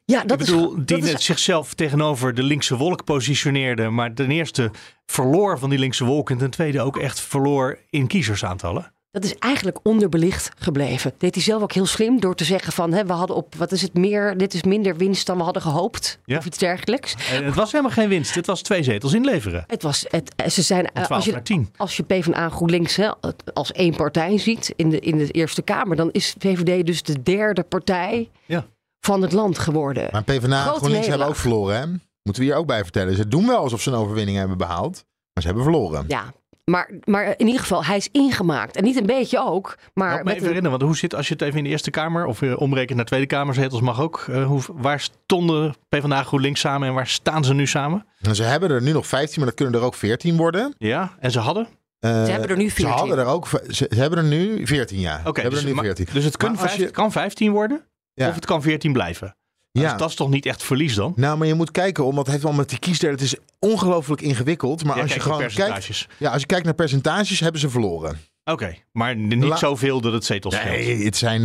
Ja, dat Ik bedoel, die zichzelf tegenover de linkse wolk positioneerde. Maar ten eerste verloor van die linkse wolk. En ten tweede ook echt verloor in kiezersaantallen. Dat is eigenlijk onderbelicht gebleven. Deed hij zelf ook heel slim door te zeggen van... we hadden op, dit is minder winst dan we hadden gehoopt. Ja. Of iets dergelijks. En het was helemaal geen winst. Het was 2 zetels inleveren. Ze zijn, 12 naar 10. Als je PvdA GroenLinks als één partij ziet in de Eerste Kamer... dan is VVD dus de derde partij van het land geworden. Maar PvdA en GroenLinks hebben ook verloren, hè? Moeten we hier ook bij vertellen. Ze doen wel alsof ze een overwinning hebben behaald. Maar ze hebben verloren. Ja. Maar in ieder geval, hij is ingemaakt. En niet een beetje ook. Maar Help me even herinneren, want hoe zit als je het even in de Eerste Kamer... of omrekent naar Tweede Kamerzetels mag ook. Waar stonden PvdA GroenLinks samen en waar staan ze nu samen? Nou, ze hebben er nu nog 15, maar dat kunnen er ook 14 worden. Ja, en ze hadden? Ze hebben er nu 14. Ze hebben er nu 14, ja. Oké, dus het kan 15 worden? Ja. Of het kan 14 blijven? Ja. Dat is toch niet echt verlies dan? Nou, maar je moet kijken, omdat het heeft allemaal met die kiesderde. Het is ongelooflijk ingewikkeld. Maar als je gewoon kijkt, als je kijkt naar percentages, hebben ze verloren. Oké, maar niet zoveel dat het zetels scheelt. Nee,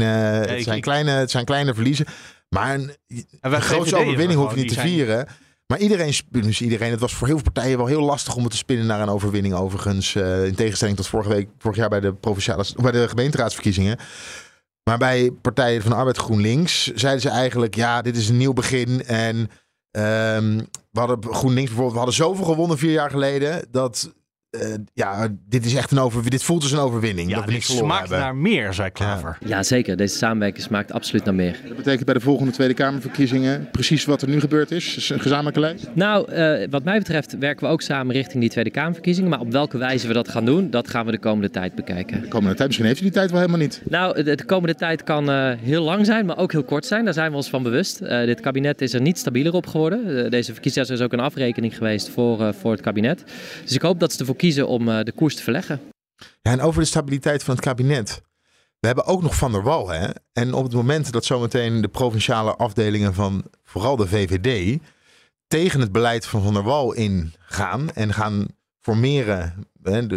het zijn kleine verliezen. Maar een grootste overwinning hoef je niet te vieren. Maar iedereen, het was voor heel veel partijen wel heel lastig om het te spinnen naar een overwinning overigens. In tegenstelling tot vorig jaar bij de gemeenteraadsverkiezingen. Maar bij Partijen van de Arbeid GroenLinks zeiden ze eigenlijk... ja, dit is een nieuw begin. En we hadden GroenLinks bijvoorbeeld... we hadden zoveel gewonnen 4 jaar geleden... dat dit is echt dit voelt als een overwinning. Ja, dat we dit smaakt naar meer, zei Klaver. Ja, zeker. Deze samenwerking smaakt absoluut naar meer. Dat betekent bij de volgende Tweede Kamerverkiezingen... precies wat er nu gebeurd is? Een gezamenlijke lijst? Nou, wat mij betreft werken we ook samen richting die Tweede Kamerverkiezingen. Maar op welke wijze we dat gaan doen, dat gaan we de komende tijd bekijken. De komende tijd? Misschien heeft u die tijd wel helemaal niet. Nou, de komende tijd kan heel lang zijn, maar ook heel kort zijn. Daar zijn we ons van bewust. Dit kabinet is er niet stabieler op geworden. Deze verkiezingen is ook een afrekening geweest voor het kabinet. Dus ik hoop dat ze ervoor kiezen om de koers te verleggen. Ja, en over de stabiliteit van het kabinet. We hebben ook nog Van der Wal. Hè? En op het moment dat zometeen de provinciale afdelingen van vooral de VVD... tegen het beleid van der Wal ingaan en gaan formeren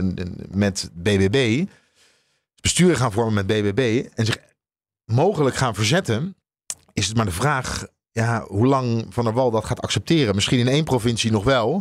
met BBB... besturen gaan vormen met BBB en zich mogelijk gaan verzetten... is het maar de vraag hoe lang Van der Wal dat gaat accepteren. Misschien in 1 provincie nog wel...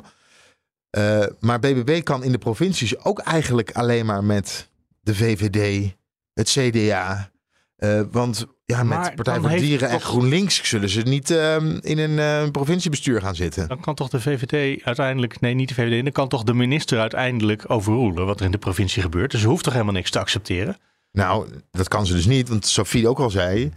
maar BBB kan in de provincies ook eigenlijk alleen maar met de VVD, het CDA. Want met Partij voor de Dieren en GroenLinks zullen ze niet in een provinciebestuur gaan zitten. Dan kan toch de VVD uiteindelijk, nee niet de VVD, dan kan toch de minister uiteindelijk overroelen wat er in de provincie gebeurt. Dus ze hoeft toch helemaal niks te accepteren? Nou, dat kan ze dus niet, want Sophie ook al zei...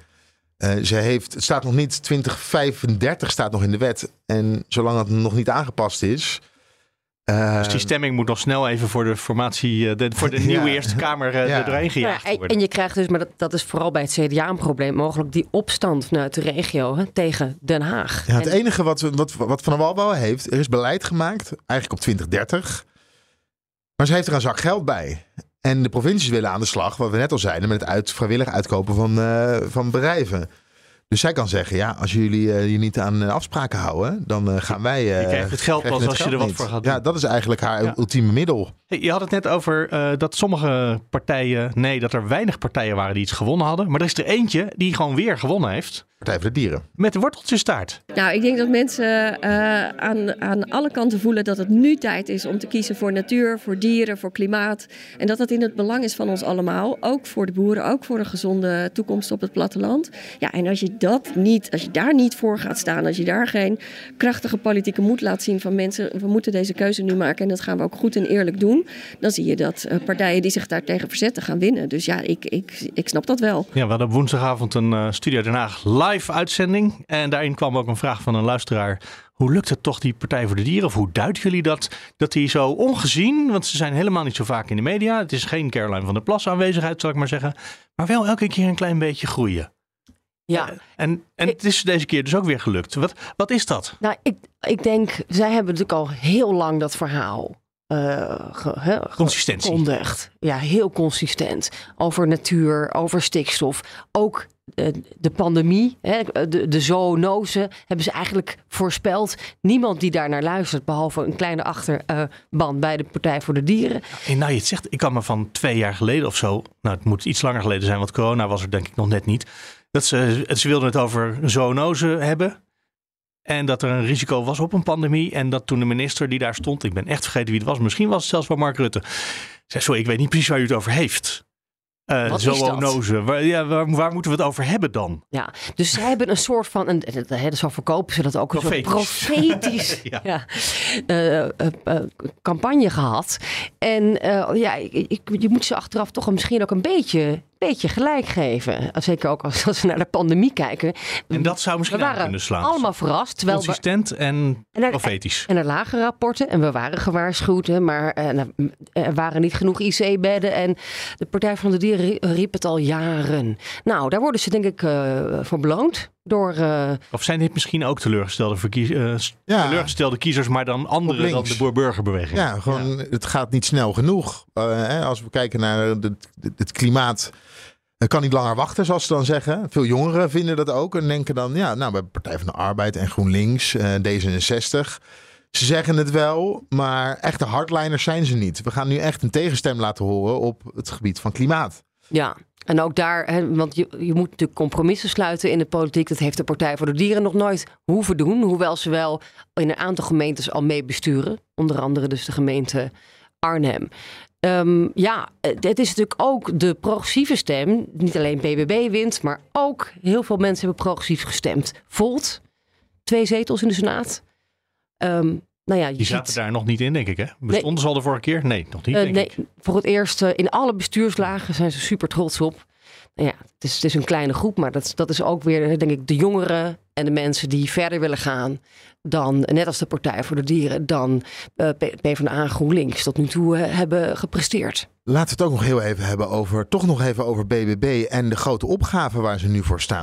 het staat nog niet, 2035 staat nog in de wet. En zolang dat nog niet aangepast is... dus die stemming moet nog snel even voor de formatie, voor de nieuwe Eerste Kamer erheen gejaagd worden. En je krijgt dus, maar dat is vooral bij het CDA een probleem, mogelijk die opstand vanuit de regio tegen Den Haag. Ja, het enige wat Van der Wal heeft, er is beleid gemaakt, eigenlijk op 2030. Maar ze heeft er een zak geld bij. En de provincies willen aan de slag, wat we net al zeiden, met het vrijwillig uitkopen van bedrijven. Dus zij kan zeggen, als jullie je niet aan afspraken houden, dan gaan wij... je krijgt het geld pas als je er wat voor gaat doen. Ja, dat is eigenlijk haar ultieme middel. Hey, je had het net over dat sommige partijen... dat er weinig partijen waren die iets gewonnen hadden. Maar er is er eentje die gewoon weer gewonnen heeft. Partij voor de Dieren. Met de worteltjes staart. Nou, ik denk dat mensen aan alle kanten voelen dat het nu tijd is om te kiezen voor natuur, voor dieren, voor klimaat. En dat dat in het belang is van ons allemaal. Ook voor de boeren, ook voor een gezonde toekomst op het platteland. Ja, en als je daar niet voor gaat staan, als je daar geen krachtige politieke moed laat zien van mensen, we moeten deze keuze nu maken en dat gaan we ook goed en eerlijk doen, dan zie je dat partijen die zich daartegen verzetten gaan winnen. Dus ja, ik snap dat wel. Ja, we hadden op woensdagavond een Studio Den Haag live uitzending en daarin kwam ook een vraag van een luisteraar. Hoe lukt het toch die Partij voor de Dieren? Of hoe duiden jullie dat die zo ongezien, want ze zijn helemaal niet zo vaak in de media. Het is geen Caroline van der Plas aanwezigheid, zal ik maar zeggen. Maar wel elke keer een klein beetje groeien. Ja. En het is deze keer dus ook weer gelukt. Wat is dat? Nou, ik denk, zij hebben natuurlijk al heel lang dat verhaal consistentie. Gekondigd. Ja, heel consistent. Over natuur, over stikstof. Ook de pandemie, de zoonose, hebben ze eigenlijk voorspeld. Niemand die daar naar luistert, behalve een kleine achterban bij de Partij voor de Dieren. En nou, je het zegt, ik kan me van 2 jaar geleden of zo, nou het moet iets langer geleden zijn, want corona was er denk ik nog net niet, dat ze wilden het over zoonose hebben. En dat er een risico was op een pandemie. En dat toen de minister die daar stond, ik ben echt vergeten wie het was. Misschien was het zelfs wel Mark Rutte. Zei, sorry, ik weet niet precies waar u het over heeft. Wat zo is dat? onnoze. Waar moeten we het over hebben dan? Ja, dus zij hebben een soort van, zo verkopen ze dat ook, een soort profetisch campagne gehad. En je moet ze achteraf toch misschien ook een beetje gelijk geven. Zeker ook als we naar de pandemie kijken. En dat zou misschien aan kunnen slaan. Allemaal verrast. Consistent en profetisch. En er lagen rapporten en we waren gewaarschuwd. Maar er waren niet genoeg IC-bedden. En de Partij van de Dieren riep het al jaren. Nou, daar worden ze denk ik voor beloond. Of zijn dit misschien ook teleurgestelde kiezers, maar dan andere dan de burgerbeweging? Ja, gewoon het gaat niet snel genoeg. Als we kijken naar het klimaat, kan niet langer wachten, zoals ze dan zeggen. Veel jongeren vinden dat ook en denken dan, bij Partij van de Arbeid en GroenLinks, D66. Ze zeggen het wel, maar echte hardliners zijn ze niet. We gaan nu echt een tegenstem laten horen op het gebied van klimaat. Ja, en ook daar, want je moet natuurlijk compromissen sluiten in de politiek. Dat heeft de Partij voor de Dieren nog nooit hoeven doen. Hoewel ze wel in een aantal gemeentes al mee besturen. Onder andere dus de gemeente Arnhem. Het is natuurlijk ook de progressieve stem. Niet alleen BBB wint, maar ook heel veel mensen hebben progressief gestemd. Volt, 2 zetels in de Senaat. Die zaten daar nog niet in, denk ik, hè? Bestonden ze al de vorige keer? Nee, nog niet, denk ik. Voor het eerst in alle bestuurslagen zijn ze super trots op. Het is een kleine groep, maar dat is ook weer, denk ik, de jongeren en de mensen die verder willen gaan dan, net als de Partij voor de Dieren, dan PvdA en GroenLinks tot nu toe hebben gepresteerd. Laten we het ook nog heel even hebben over BBB en de grote opgave waar ze nu voor staan.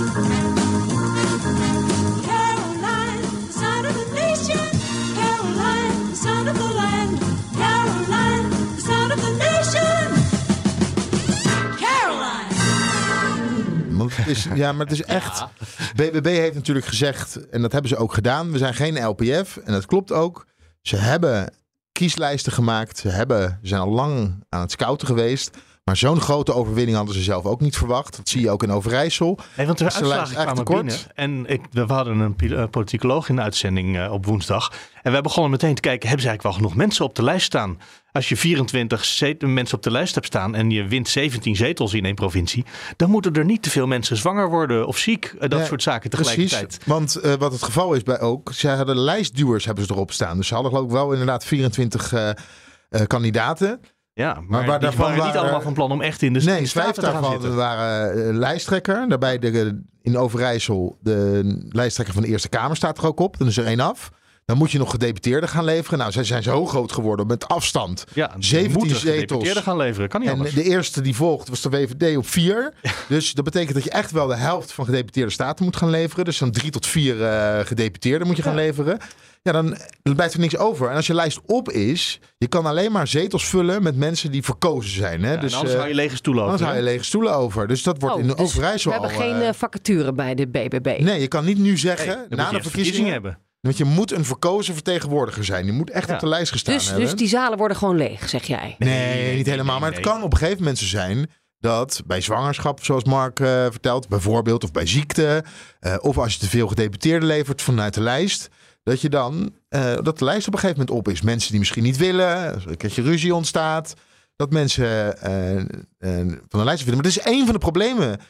Maar het is echt. BBB heeft natuurlijk gezegd, en dat hebben ze ook gedaan, we zijn geen LPF. En dat klopt ook. Ze hebben kieslijsten gemaakt. Ze zijn al lang aan het scouten geweest. Maar zo'n grote overwinning hadden ze zelf ook niet verwacht. Dat zie je ook in Overijssel. Nee, want de uitslagen kwamen binnen. En we hadden een politicoloog in de uitzending op woensdag. En we begonnen meteen te kijken, hebben ze eigenlijk wel genoeg mensen op de lijst staan? Als je 24 mensen op de lijst hebt staan en je wint 17 zetels in één provincie, dan moeten er niet te veel mensen zwanger worden of ziek. Dat soort zaken tegelijkertijd. Precies, want wat het geval is bij ook, ze hadden lijstduwers hebben ze erop staan. Dus ze hadden geloof ik wel inderdaad 24 kandidaten. Ja, maar die waren niet allemaal van plan om echt in de Staten te gaan zitten. Waren lijsttrekker. Daarbij in Overijssel de lijsttrekker van de Eerste Kamer staat er ook op. Dan is er 1 af. Dan moet je nog gedeputeerden gaan leveren. Nou, zij zijn zo groot geworden met afstand. Ja, 17 zetels. Gedeputeerden gaan leveren, kan niet anders. En de eerste die volgt was de VVD op 4. Dus dat betekent dat je echt wel de helft van gedeputeerde staten moet gaan leveren. Dus dan 3 tot 4 gedeputeerden moet je gaan leveren. Ja, dan blijft er niks over. En als je lijst op is, je kan alleen maar zetels vullen met mensen die verkozen zijn. Hè? Ja, dus anders hou je lege stoelen over. Anders hou je lege stoelen over. Dus dat wordt in de Overijssel al... We hebben geen vacature bij de BBB. Nee, je kan niet nu zeggen, na de verkiezingen hebben. Want je moet een verkozen vertegenwoordiger zijn. Je moet echt op de lijst gestaan hebben. Dus die zalen worden gewoon leeg, zeg jij? Nee, niet helemaal. Maar het kan op een gegeven moment zo zijn dat bij zwangerschap, zoals Mark vertelt, bijvoorbeeld, of bij ziekte, of als je te veel gedeputeerden levert vanuit de lijst, dat je dan dat de lijst op een gegeven moment op is. Mensen die misschien niet willen, dat je ruzie ontstaat, dat mensen van de lijst vinden. Maar dat is één van de problemen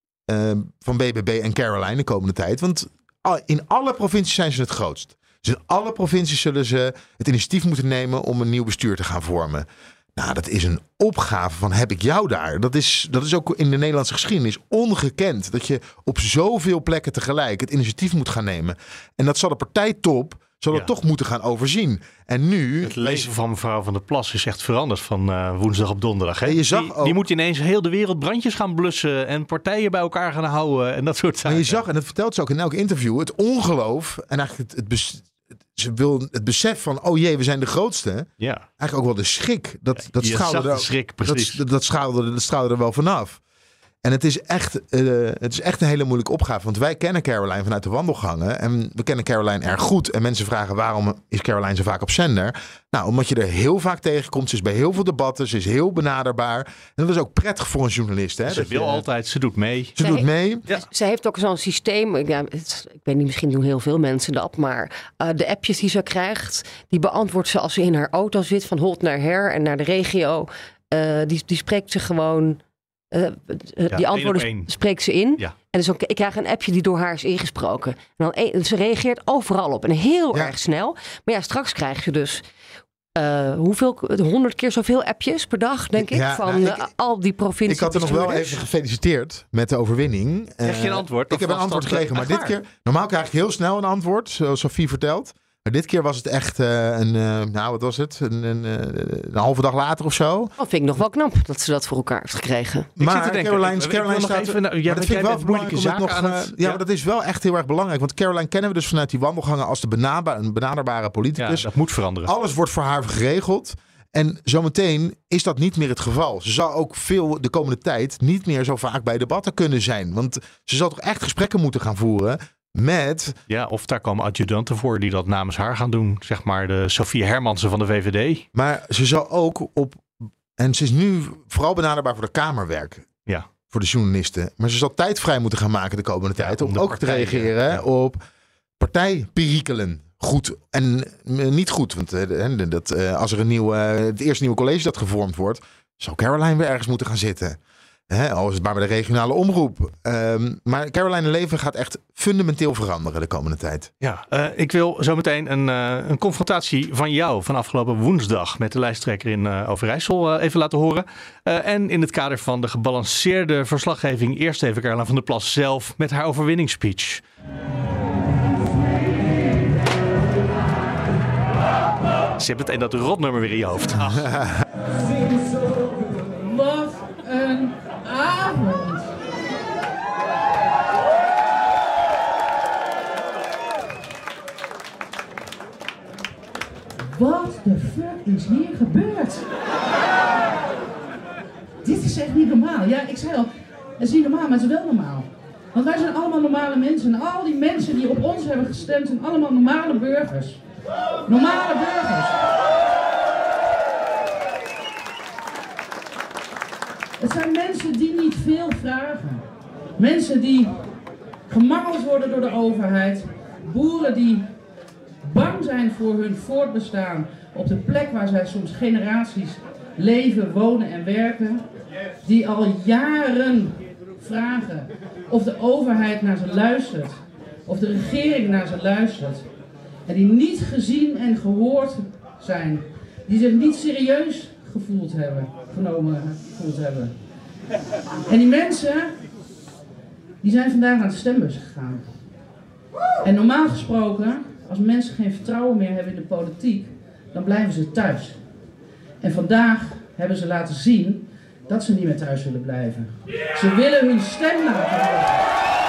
van BBB en Caroline de komende tijd. Want in alle provincies zijn ze het grootst. Dus in alle provincies zullen ze het initiatief moeten nemen om een nieuw bestuur te gaan vormen. Nou, dat is een opgave van heb ik jou daar. Dat is ook in de Nederlandse geschiedenis ongekend. Dat je op zoveel plekken tegelijk het initiatief moet gaan nemen. En dat zal de partijtop dat toch moeten gaan overzien. En nu... Het leven van mevrouw Van der Plas is echt veranderd van woensdag op donderdag. Hè? Je zag die moet ineens heel de wereld brandjes gaan blussen en partijen bij elkaar gaan houden en dat soort zaken. Maar je zag, en dat vertelt ze ook in elk interview, het ongeloof en eigenlijk ze wil het besef van, oh jee, we zijn de grootste. Ja. Eigenlijk ook wel de schrik. Dat straalde er wel vanaf. En het is echt een hele moeilijke opgave. Want wij kennen Caroline vanuit de wandelgangen. En we kennen Caroline erg goed. En mensen vragen waarom is Caroline zo vaak op zender? Nou, omdat je er heel vaak tegenkomt. Ze is bij heel veel debatten. Ze is heel benaderbaar. En dat is ook prettig voor een journalist. Hè? Ze wil altijd, ze doet mee. Ze doet mee. Ja. Ze heeft ook zo'n systeem. Ik weet niet, misschien doen heel veel mensen dat. Maar de appjes die ze krijgt, die beantwoordt ze als ze in haar auto zit. Van Holt naar Her en naar de regio. Die spreekt ze gewoon... die antwoorden spreekt ze in. Ja. En dus ik krijg een appje die door haar is ingesproken. En dan, ze reageert overal op. En heel erg snel. Maar ja, straks krijg je dus... 100 keer zoveel appjes per dag, denk ik. Van al die provincies. Ik had er nog wel even gefeliciteerd met de overwinning. Krijg je een antwoord? Ik heb een antwoord gekregen, maar dit keer... Normaal krijg ik heel snel een antwoord, zoals Sophie vertelt. Maar dit keer was het echt wat was het? Een halve dag later of zo. Dat vind ik nog wel knap dat ze dat voor elkaar heeft gekregen. Maar Caroline staat... dat vind ik wel moeilijke zaken maar dat is wel echt heel erg belangrijk. Want Caroline kennen we dus vanuit die wandelgangen als een benaderbare politicus. Ja, dat moet veranderen. Alles wordt voor haar geregeld. En zometeen is dat niet meer het geval. Ze zal ook de komende tijd niet meer zo vaak bij debatten kunnen zijn. Want ze zal toch echt gesprekken moeten gaan voeren... Ja, of daar komen adjudanten voor die dat namens haar gaan doen. Zeg maar de Sophie Hermansen van de VVD. Maar ze zal ook en ze is nu vooral benaderbaar voor de Kamerwerk. Ja. Voor de journalisten. Maar ze zal tijd vrij moeten gaan maken de komende tijd. Om ook te reageren op partijperikelen. Goed en niet goed. Want als er het eerste nieuwe college dat gevormd wordt... zal Caroline weer ergens moeten gaan zitten. Al is het maar bij de regionale omroep. Maar Caroline leven gaat echt fundamenteel veranderen de komende tijd. Ja, ik wil zo meteen een confrontatie van jou van afgelopen woensdag met de lijsttrekker in Overijssel even laten horen. En in het kader van de gebalanceerde verslaggeving eerst even Caroline van der Plas zelf met haar overwinningsspeech. Ze hebt meteen dat rotnummer weer in je hoofd. Wat een avond. Wat de fuck is hier gebeurd? Dit is echt niet normaal. Ja, ik zei al, het is niet normaal, maar het is wel normaal. Want wij zijn allemaal normale mensen. En al die mensen die op ons hebben gestemd zijn allemaal normale burgers. Normale burgers. Het zijn mensen die niet veel vragen. Mensen die gemangeld worden door de overheid. Boeren die bang zijn voor hun voortbestaan op de plek waar zij soms generaties leven, wonen en werken. Die al jaren vragen of de overheid naar ze luistert. Of de regering naar ze luistert. En die niet gezien en gehoord zijn. Die zich niet serieus genomen gevoeld hebben. En die mensen, die zijn vandaag naar de stembus gegaan. En normaal gesproken, als mensen geen vertrouwen meer hebben in de politiek, dan blijven ze thuis. En vandaag hebben ze laten zien dat ze niet meer thuis willen blijven. Ze willen hun stem laten horen.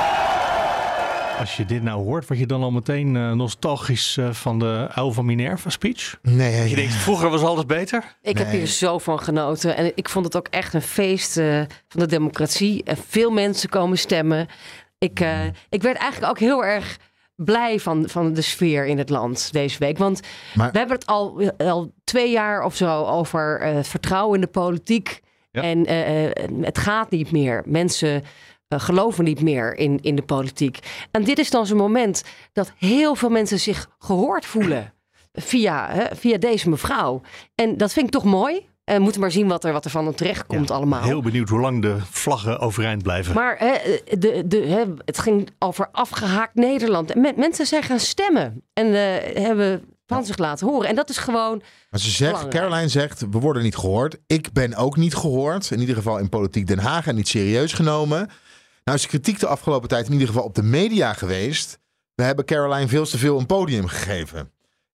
Als je dit nou hoort, word je dan al meteen nostalgisch van de Uil van Minerva speech? Nee. Je denkt, vroeger was alles beter? Ik heb hier zo van genoten. En ik vond het ook echt een feest van de democratie. En veel mensen komen stemmen. Ik werd eigenlijk ook heel erg blij van de sfeer in het land deze week. Want we hebben het al 2 jaar of zo over vertrouwen in de politiek. Ja. En het gaat niet meer. Mensen geloven niet meer in de politiek. En dit is dan zo'n moment dat heel veel mensen zich gehoord voelen via deze mevrouw. En dat vind ik toch mooi. We moeten maar zien wat er van hem terecht komt allemaal. Heel benieuwd hoe lang de vlaggen overeind blijven. Maar het ging over afgehaakt Nederland. Mensen zijn gaan stemmen en hebben van zich laten horen. En dat is gewoon maar Caroline zegt, we worden niet gehoord. Ik ben ook niet gehoord. In ieder geval in Politiek Den Haag en niet serieus genomen. Nou is de kritiek de afgelopen tijd in ieder geval op de media geweest. We hebben Caroline veel te veel een podium gegeven.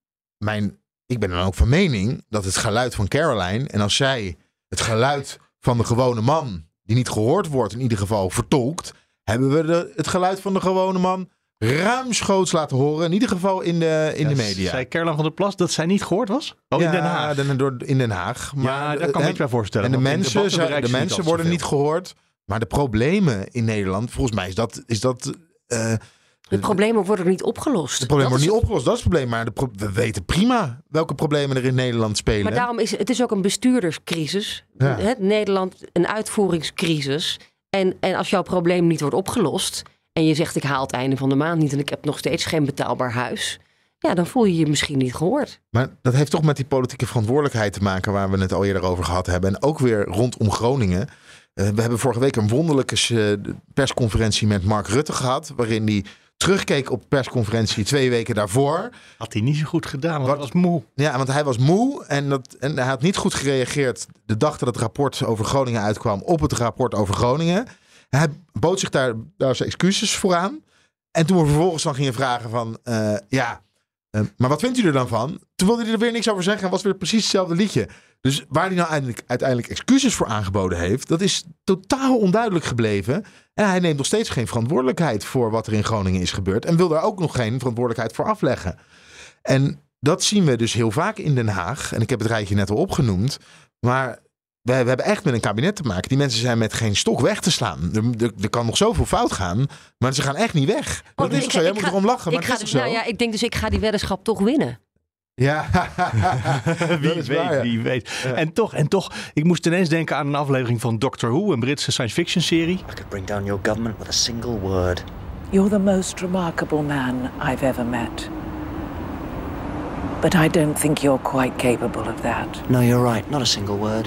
Ik ben dan ook van mening dat het geluid van Caroline, en als zij het geluid van de gewone man, die niet gehoord wordt, in ieder geval vertolkt, hebben we het geluid van de gewone man ruimschoots laten horen. In ieder geval in de media. Zei Caroline van der Plas dat zij niet gehoord was? In Den Haag. In Den Haag. Maar daar kan ik me iets bij voorstellen. En de mensen worden niet gehoord. Maar de problemen in Nederland, volgens mij is dat de problemen worden niet opgelost. De problemen worden niet opgelost, dat is het probleem. Maar we weten prima welke problemen er in Nederland spelen. Maar daarom is het is ook een bestuurderscrisis. Ja. Nederland een uitvoeringscrisis. En als jouw probleem niet wordt opgelost en je zegt ik haal het einde van de maand niet en ik heb nog steeds geen betaalbaar huis. Ja, dan voel je je misschien niet gehoord. Maar dat heeft toch met die politieke verantwoordelijkheid te maken waar we het al eerder over gehad hebben. En ook weer rondom Groningen. We hebben vorige week een wonderlijke persconferentie met Mark Rutte gehad. Waarin hij terugkeek op de persconferentie 2 weken daarvoor. Had hij niet zo goed gedaan, want hij was moe. Ja, want hij was moe en hij had niet goed gereageerd de dag dat het rapport over Groningen uitkwam op het rapport over Groningen. Hij bood zich daar zijn excuses voor aan. En toen we vervolgens dan gingen vragen van, maar wat vindt u er dan van? Toen wilde hij er weer niks over zeggen en was weer precies hetzelfde liedje. Dus waar hij nou uiteindelijk excuses voor aangeboden heeft, dat is totaal onduidelijk gebleven. En hij neemt nog steeds geen verantwoordelijkheid voor wat er in Groningen is gebeurd. En wil daar ook nog geen verantwoordelijkheid voor afleggen. En dat zien we dus heel vaak in Den Haag. En ik heb het rijtje net al opgenoemd. Maar we hebben echt met een kabinet te maken. Die mensen zijn met geen stok weg te slaan. Er kan nog zoveel fout gaan. Maar ze gaan echt niet weg. Dat is toch zo? Jij moet erom lachen. Maar het is toch zo? Ik denk dus ik ga die weddenschap toch winnen. Ja, wie weet. Ja. En toch, ik moest ineens denken aan een aflevering van Doctor Who, een Britse science fiction serie. I could bring down your government with a single word. You're the most remarkable man I've ever met. But I don't think you're quite capable of that. No, you're right. Not a single word.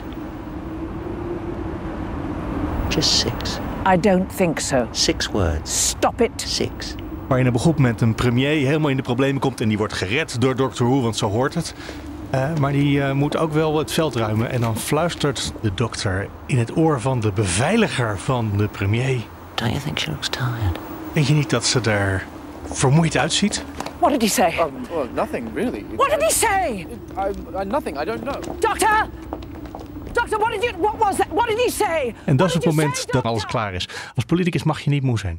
Just 6. I don't think so. 6 words. Stop it. 6. Waarin een begroep met een premier helemaal in de problemen komt en die wordt gered door Doctor Who, want zo hoort het. Maar die moet ook wel het veld ruimen en dan fluistert de dokter in het oor van de beveiliger van de premier. Don't you think she looks tired? Denk je niet dat ze er vermoeid uitziet? What did he say? Well, nothing really. What did he say? Nothing. I don't know. Doctor! Doctor, what did he say? En dat is het moment dat alles klaar is. Als politicus mag je niet moe zijn.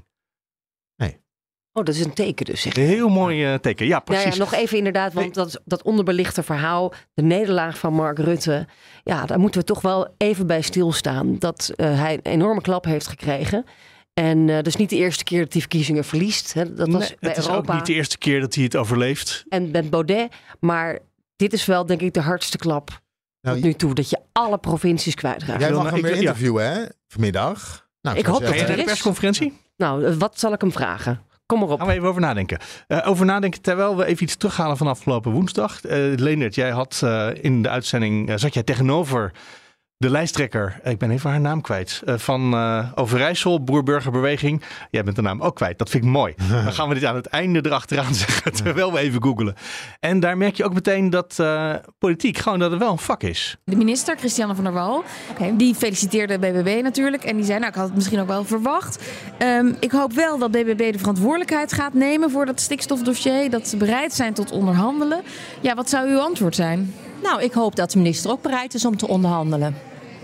Oh, dat is een teken dus. Een heel mooi teken, ja precies. Nou ja, nog even inderdaad, want dat onderbelichte verhaal, de nederlaag van Mark Rutte, ja, daar moeten we toch wel even bij stilstaan. Dat hij een enorme klap heeft gekregen. En dat is niet de eerste keer dat hij verkiezingen verliest. Hè. Dat was bij het is Europa. ook niet de eerste keer dat hij het overleeft. En met Baudet. Maar dit is wel, denk ik, de hardste klap tot nu toe. Dat je alle provincies kwijtraakt. Jij mag hem weer interviewen, hè? Vanmiddag. Nou, ik hoop dat er is. Persconferentie? Nou, wat zal ik hem vragen? Kom maar op. Gaan we even over nadenken. Terwijl we even iets terughalen van afgelopen woensdag. Leendert, jij had in de uitzending, zat jij tegenover de lijsttrekker, ik ben even haar naam kwijt, van Overijssel, Boer-Burgerbeweging. Jij bent de naam ook kwijt, dat vind ik mooi. Dan gaan we dit aan het einde erachteraan zeggen, terwijl we even googelen. En daar merk je ook meteen dat politiek gewoon dat het wel een vak is. De minister, Christiane van der Wal, die feliciteerde BBB natuurlijk. En die zei, nou, ik had het misschien ook wel verwacht. Ik hoop wel dat BBB de verantwoordelijkheid gaat nemen voor dat stikstofdossier. Dat ze bereid zijn tot onderhandelen. Ja, wat zou uw antwoord zijn? Nou, ik hoop dat de minister ook bereid is om te onderhandelen.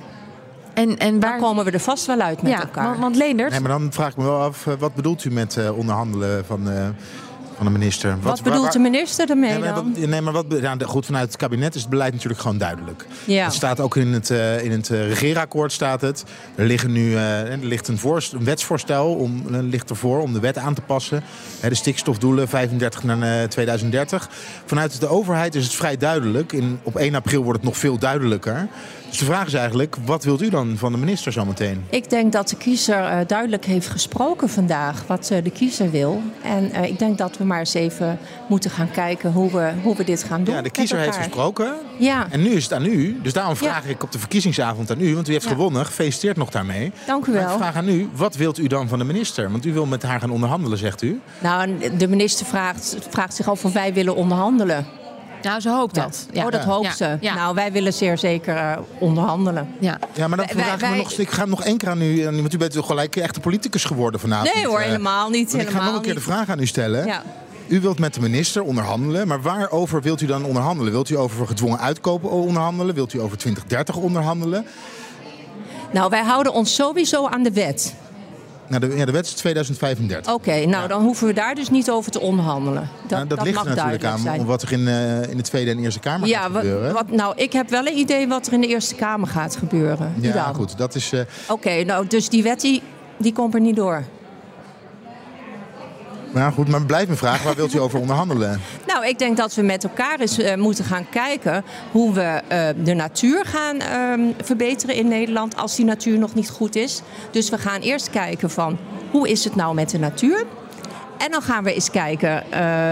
En waar komen we er vast wel uit met elkaar. Want Leendert... Nee, maar dan vraag ik me wel af, wat bedoelt u met onderhandelen van de minister? Wat bedoelt de minister ermee dan? Goed, vanuit het kabinet is het beleid natuurlijk gewoon duidelijk. Ja. Het staat ook in het regeerakkoord staat het. Er ligt een wetsvoorstel ligt ervoor om de wet aan te passen. De stikstofdoelen 35 naar 2030. Vanuit de overheid is het vrij duidelijk. Op 1 april wordt het nog veel duidelijker. Dus de vraag is eigenlijk, wat wilt u dan van de minister zometeen? Ik denk dat de kiezer duidelijk heeft gesproken vandaag wat de kiezer wil. En ik denk dat we maar eens even moeten gaan kijken hoe we dit gaan doen. Ja, de kiezer heeft gesproken. Ja. En nu is het aan u. Dus daarom vraag ik op de verkiezingsavond aan u. Want u heeft gewonnen. Gefeliciteerd nog daarmee. Dank u wel. Maar ik vraag aan u, wat wilt u dan van de minister? Want u wil met haar gaan onderhandelen, zegt u. Nou, de minister vraagt zich af of wij willen onderhandelen. Nou, ze hoopt dat. Ja. Oh, dat hoopt ze. Ja. Nou, wij willen zeer zeker onderhandelen. Ja, maar dan vraag ik me nog, ik ga nog één keer aan u, want u bent toch gelijk echt een politicus geworden vanavond. Nee hoor, helemaal niet. Ik ga nog een keer de vraag aan u stellen. Ja. U wilt met de minister onderhandelen, maar waarover wilt u dan onderhandelen? Wilt u over gedwongen uitkopen onderhandelen? Wilt u over 2030 onderhandelen? Nou, wij houden ons sowieso aan de wet. Nou, de wet is 2035. Oké, nou dan hoeven we daar dus niet over te onderhandelen. Dat ligt mag er natuurlijk aan zijn. wat er in de Tweede en Eerste Kamer gaat gebeuren. Nou, ik heb wel een idee wat er in de Eerste Kamer gaat gebeuren. Ja, goed, dat is... Oké, nou, dus die wet die komt er niet door. Nou goed, maar blijf me vragen, waar wilt u over onderhandelen? Nou, ik denk dat we met elkaar eens moeten gaan kijken hoe we de natuur gaan verbeteren in Nederland als die natuur nog niet goed is. Dus we gaan eerst kijken van hoe is het nou met de natuur? En dan gaan we eens kijken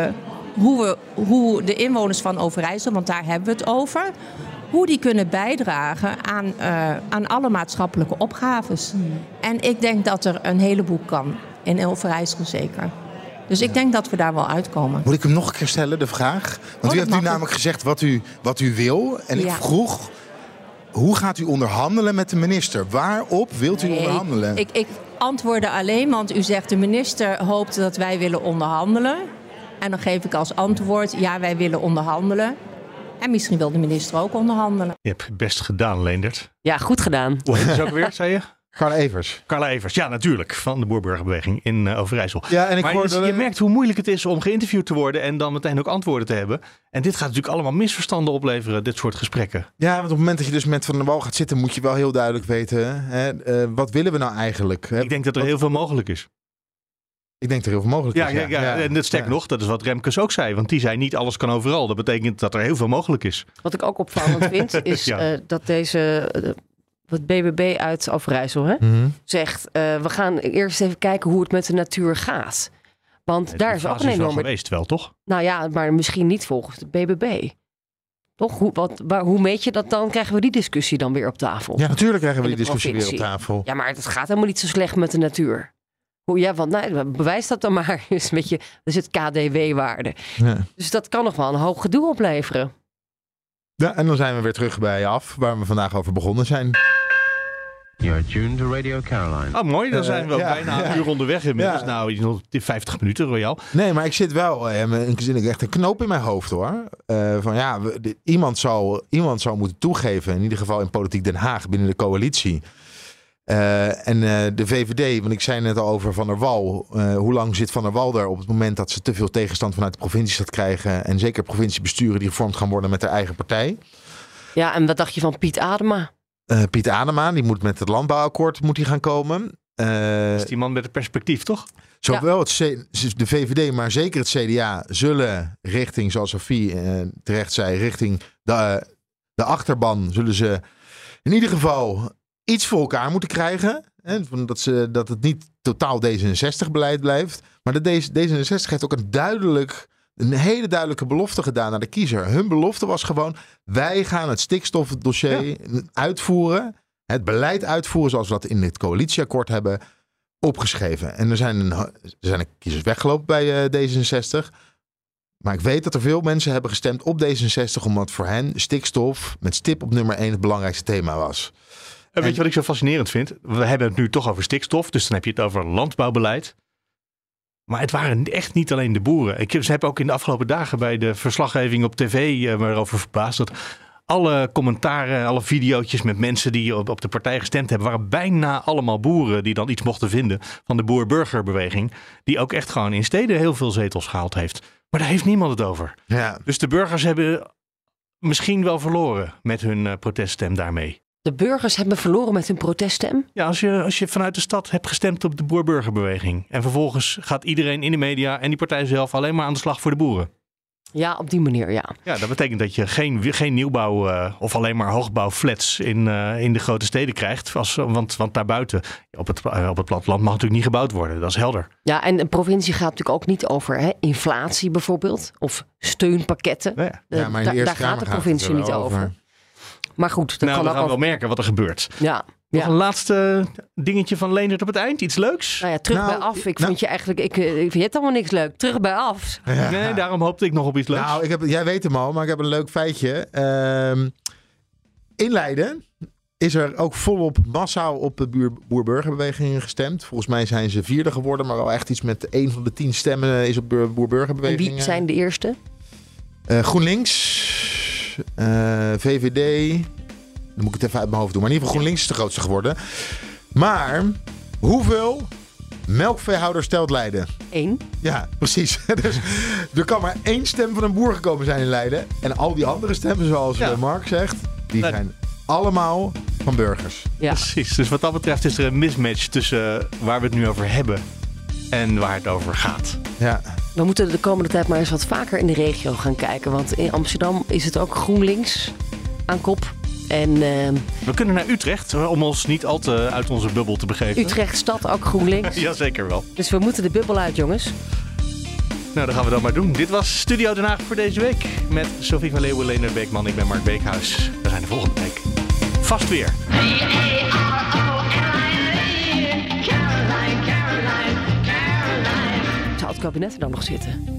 hoe de inwoners van Overijssel, want daar hebben we het over, hoe die kunnen bijdragen aan alle maatschappelijke opgaves. En ik denk dat er een heleboel kan, in Overijssel zeker. Dus ik denk dat we daar wel uitkomen. Moet ik hem nog een keer stellen, de vraag? Want u heeft nu namelijk gezegd wat u wil. En ik vroeg, hoe gaat u onderhandelen met de minister? Waarop wilt u onderhandelen? Ik antwoordde alleen, want u zegt de minister hoopt dat wij willen onderhandelen. En dan geef ik als antwoord, ja, wij willen onderhandelen. En misschien wil de minister ook onderhandelen. Je hebt het best gedaan, Leendert. Ja, goed gedaan. Hoe heet het ook weer, zei je? Carla Evers. Carla Evers, ja natuurlijk, van de Boerburgerbeweging in Overijssel. Ja, en maar je merkt hoe moeilijk het is om geïnterviewd te worden en dan meteen ook antwoorden te hebben. En dit gaat natuurlijk allemaal misverstanden opleveren, dit soort gesprekken. Ja, want op het moment dat je dus met Van der Wal gaat zitten, moet je wel heel duidelijk weten, wat willen we nou eigenlijk? Ik denk dat er heel veel mogelijk is. Ik denk dat er heel veel mogelijk is. Ja. En het sterk nog, dat is wat Remkes ook zei. Want die zei niet alles kan overal. Dat betekent dat er heel veel mogelijk is. Wat ik ook opvallend vind, is dat deze... wat BBB uit Overijssel zegt, we gaan eerst even kijken hoe het met de natuur gaat. Want daar is ook een enorme... geweest wel, toch? Nou ja, maar misschien niet volgens de BBB. Toch? Hoe meet je dat dan? Krijgen we die discussie dan weer op tafel? Ja, natuurlijk krijgen we die discussie weer op tafel. Ja, maar het gaat helemaal niet zo slecht met de natuur. Ja, want bewijs dat dan maar. Is een beetje, er zit KDW-waarde. Ja. Dus dat kan nog wel een hoog gedoe opleveren. Ja, en dan zijn we weer terug bij af, waar we vandaag over begonnen zijn. You're tuned to Radio Caroline. Oh, mooi. Dan zijn we ook bijna een uur onderweg inmiddels. Ja. Nou, nog 50 minuten, Royal. Nee, maar ik zit wel echt een knoop in mijn hoofd, hoor. Iemand zou moeten toegeven, in ieder geval in Politiek Den Haag, binnen de coalitie. De VVD, want ik zei net al over Van der Wal. Hoe lang zit Van der Wal daar op het moment dat ze te veel tegenstand vanuit de provincies krijgen? En zeker provinciebesturen die gevormd gaan worden met haar eigen partij. Ja, en wat dacht je van Piet Adema? Piet Adema, die moet met het landbouwakkoord gaan komen. Is die man met het perspectief, toch? Zowel de VVD, maar zeker het CDA zullen richting, zoals Sophie terecht zei, richting de achterban zullen ze in ieder geval iets voor elkaar moeten krijgen. Hè? Dat het niet totaal D66-beleid blijft. Maar D66 heeft ook een hele duidelijke belofte gedaan aan de kiezer. Hun belofte was gewoon, wij gaan het stikstofdossier uitvoeren. Het beleid uitvoeren zoals we dat in het coalitieakkoord hebben opgeschreven. En er zijn kiezers weggelopen bij D66. Maar ik weet dat er veel mensen hebben gestemd op D66... omdat voor hen stikstof met stip op nummer 1 het belangrijkste thema was. Weet je wat ik zo fascinerend vind? We hebben het nu toch over stikstof, dus dan heb je het over landbouwbeleid. Maar het waren echt niet alleen de boeren. Ze hebben ook in de afgelopen dagen bij de verslaggeving op tv me erover verbaasd dat alle commentaren, alle videootjes met mensen die op de partij gestemd hebben, waren bijna allemaal boeren die dan iets mochten vinden van de boer-burgerbeweging. Die ook echt gewoon in steden heel veel zetels gehaald heeft. Maar daar heeft niemand het over. Ja. Dus de burgers hebben misschien wel verloren met hun proteststem daarmee. De burgers hebben verloren met hun proteststem? Ja, als je vanuit de stad hebt gestemd op de boer-burgerbeweging. En vervolgens gaat iedereen in de media en die partij zelf alleen maar aan de slag voor de boeren. Ja, op die manier, ja. Ja, dat betekent dat je geen nieuwbouw of alleen maar hoogbouwflats in de grote steden krijgt. Want daarbuiten, op het platteland mag natuurlijk niet gebouwd worden. Dat is helder. Ja, en een provincie gaat natuurlijk ook niet over inflatie bijvoorbeeld. Of steunpakketten. Ja, maar daar gaat de provincie niet over. Maar goed, dat kan we ook gaan wel merken wat er gebeurt. Ja. Nog een laatste dingetje van Leendert op het eind? Iets leuks? Nou ja, terug bij af. Ik vond je eigenlijk... Ik vind het allemaal niks leuk. Terug bij af. Ja. Nee, daarom hoopte ik nog op iets leuks. Nou, jij weet hem al, maar ik heb een leuk feitje. In Leiden is er ook volop massaal op de boer-burgerbeweging gestemd. Volgens mij zijn ze 4e geworden, maar wel echt iets met 1 van de 10 stemmen is op boer-burgerbeweging. En wie zijn de eerste? GroenLinks, VVD... Dan moet ik het even uit mijn hoofd doen. Maar in ieder geval GroenLinks is de grootste geworden. Maar hoeveel Melkveehouder stelt Leiden. 1. Ja, precies. Dus er kan maar 1 stem van een boer gekomen zijn in Leiden. En al die andere stemmen, zoals Mark zegt, die zijn allemaal van burgers. Ja. Precies. Dus wat dat betreft is er een mismatch tussen waar we het nu over hebben en waar het over gaat. Ja. We moeten de komende tijd maar eens wat vaker in de regio gaan kijken. Want in Amsterdam is het ook GroenLinks aan kop. En, we kunnen naar Utrecht om ons niet al te uit onze bubbel te begeven. Utrecht stad ook GroenLinks. Jazeker wel. Dus we moeten de bubbel uit, jongens. Nou, dan gaan we dat maar doen. Dit was Studio Den Haag voor deze week. Met Sophie van Leeuwen, Leonard Beekman. Ik ben Mark Beekhuis. We zijn de volgende week vast weer. Zou het kabinet er dan nog zitten?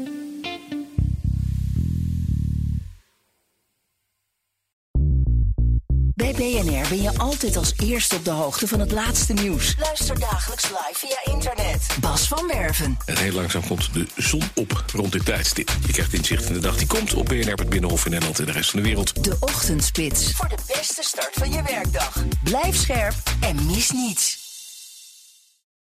Bij BNR ben je altijd als eerste op de hoogte van het laatste nieuws. Luister dagelijks live via internet. Bas van Werven. En heel langzaam komt de zon op rond dit tijdstip. Je krijgt inzicht in de dag die komt op BNR, het Binnenhof in Nederland en de rest van de wereld. De Ochtendspits. Voor de beste start van je werkdag. Blijf scherp en mis niets.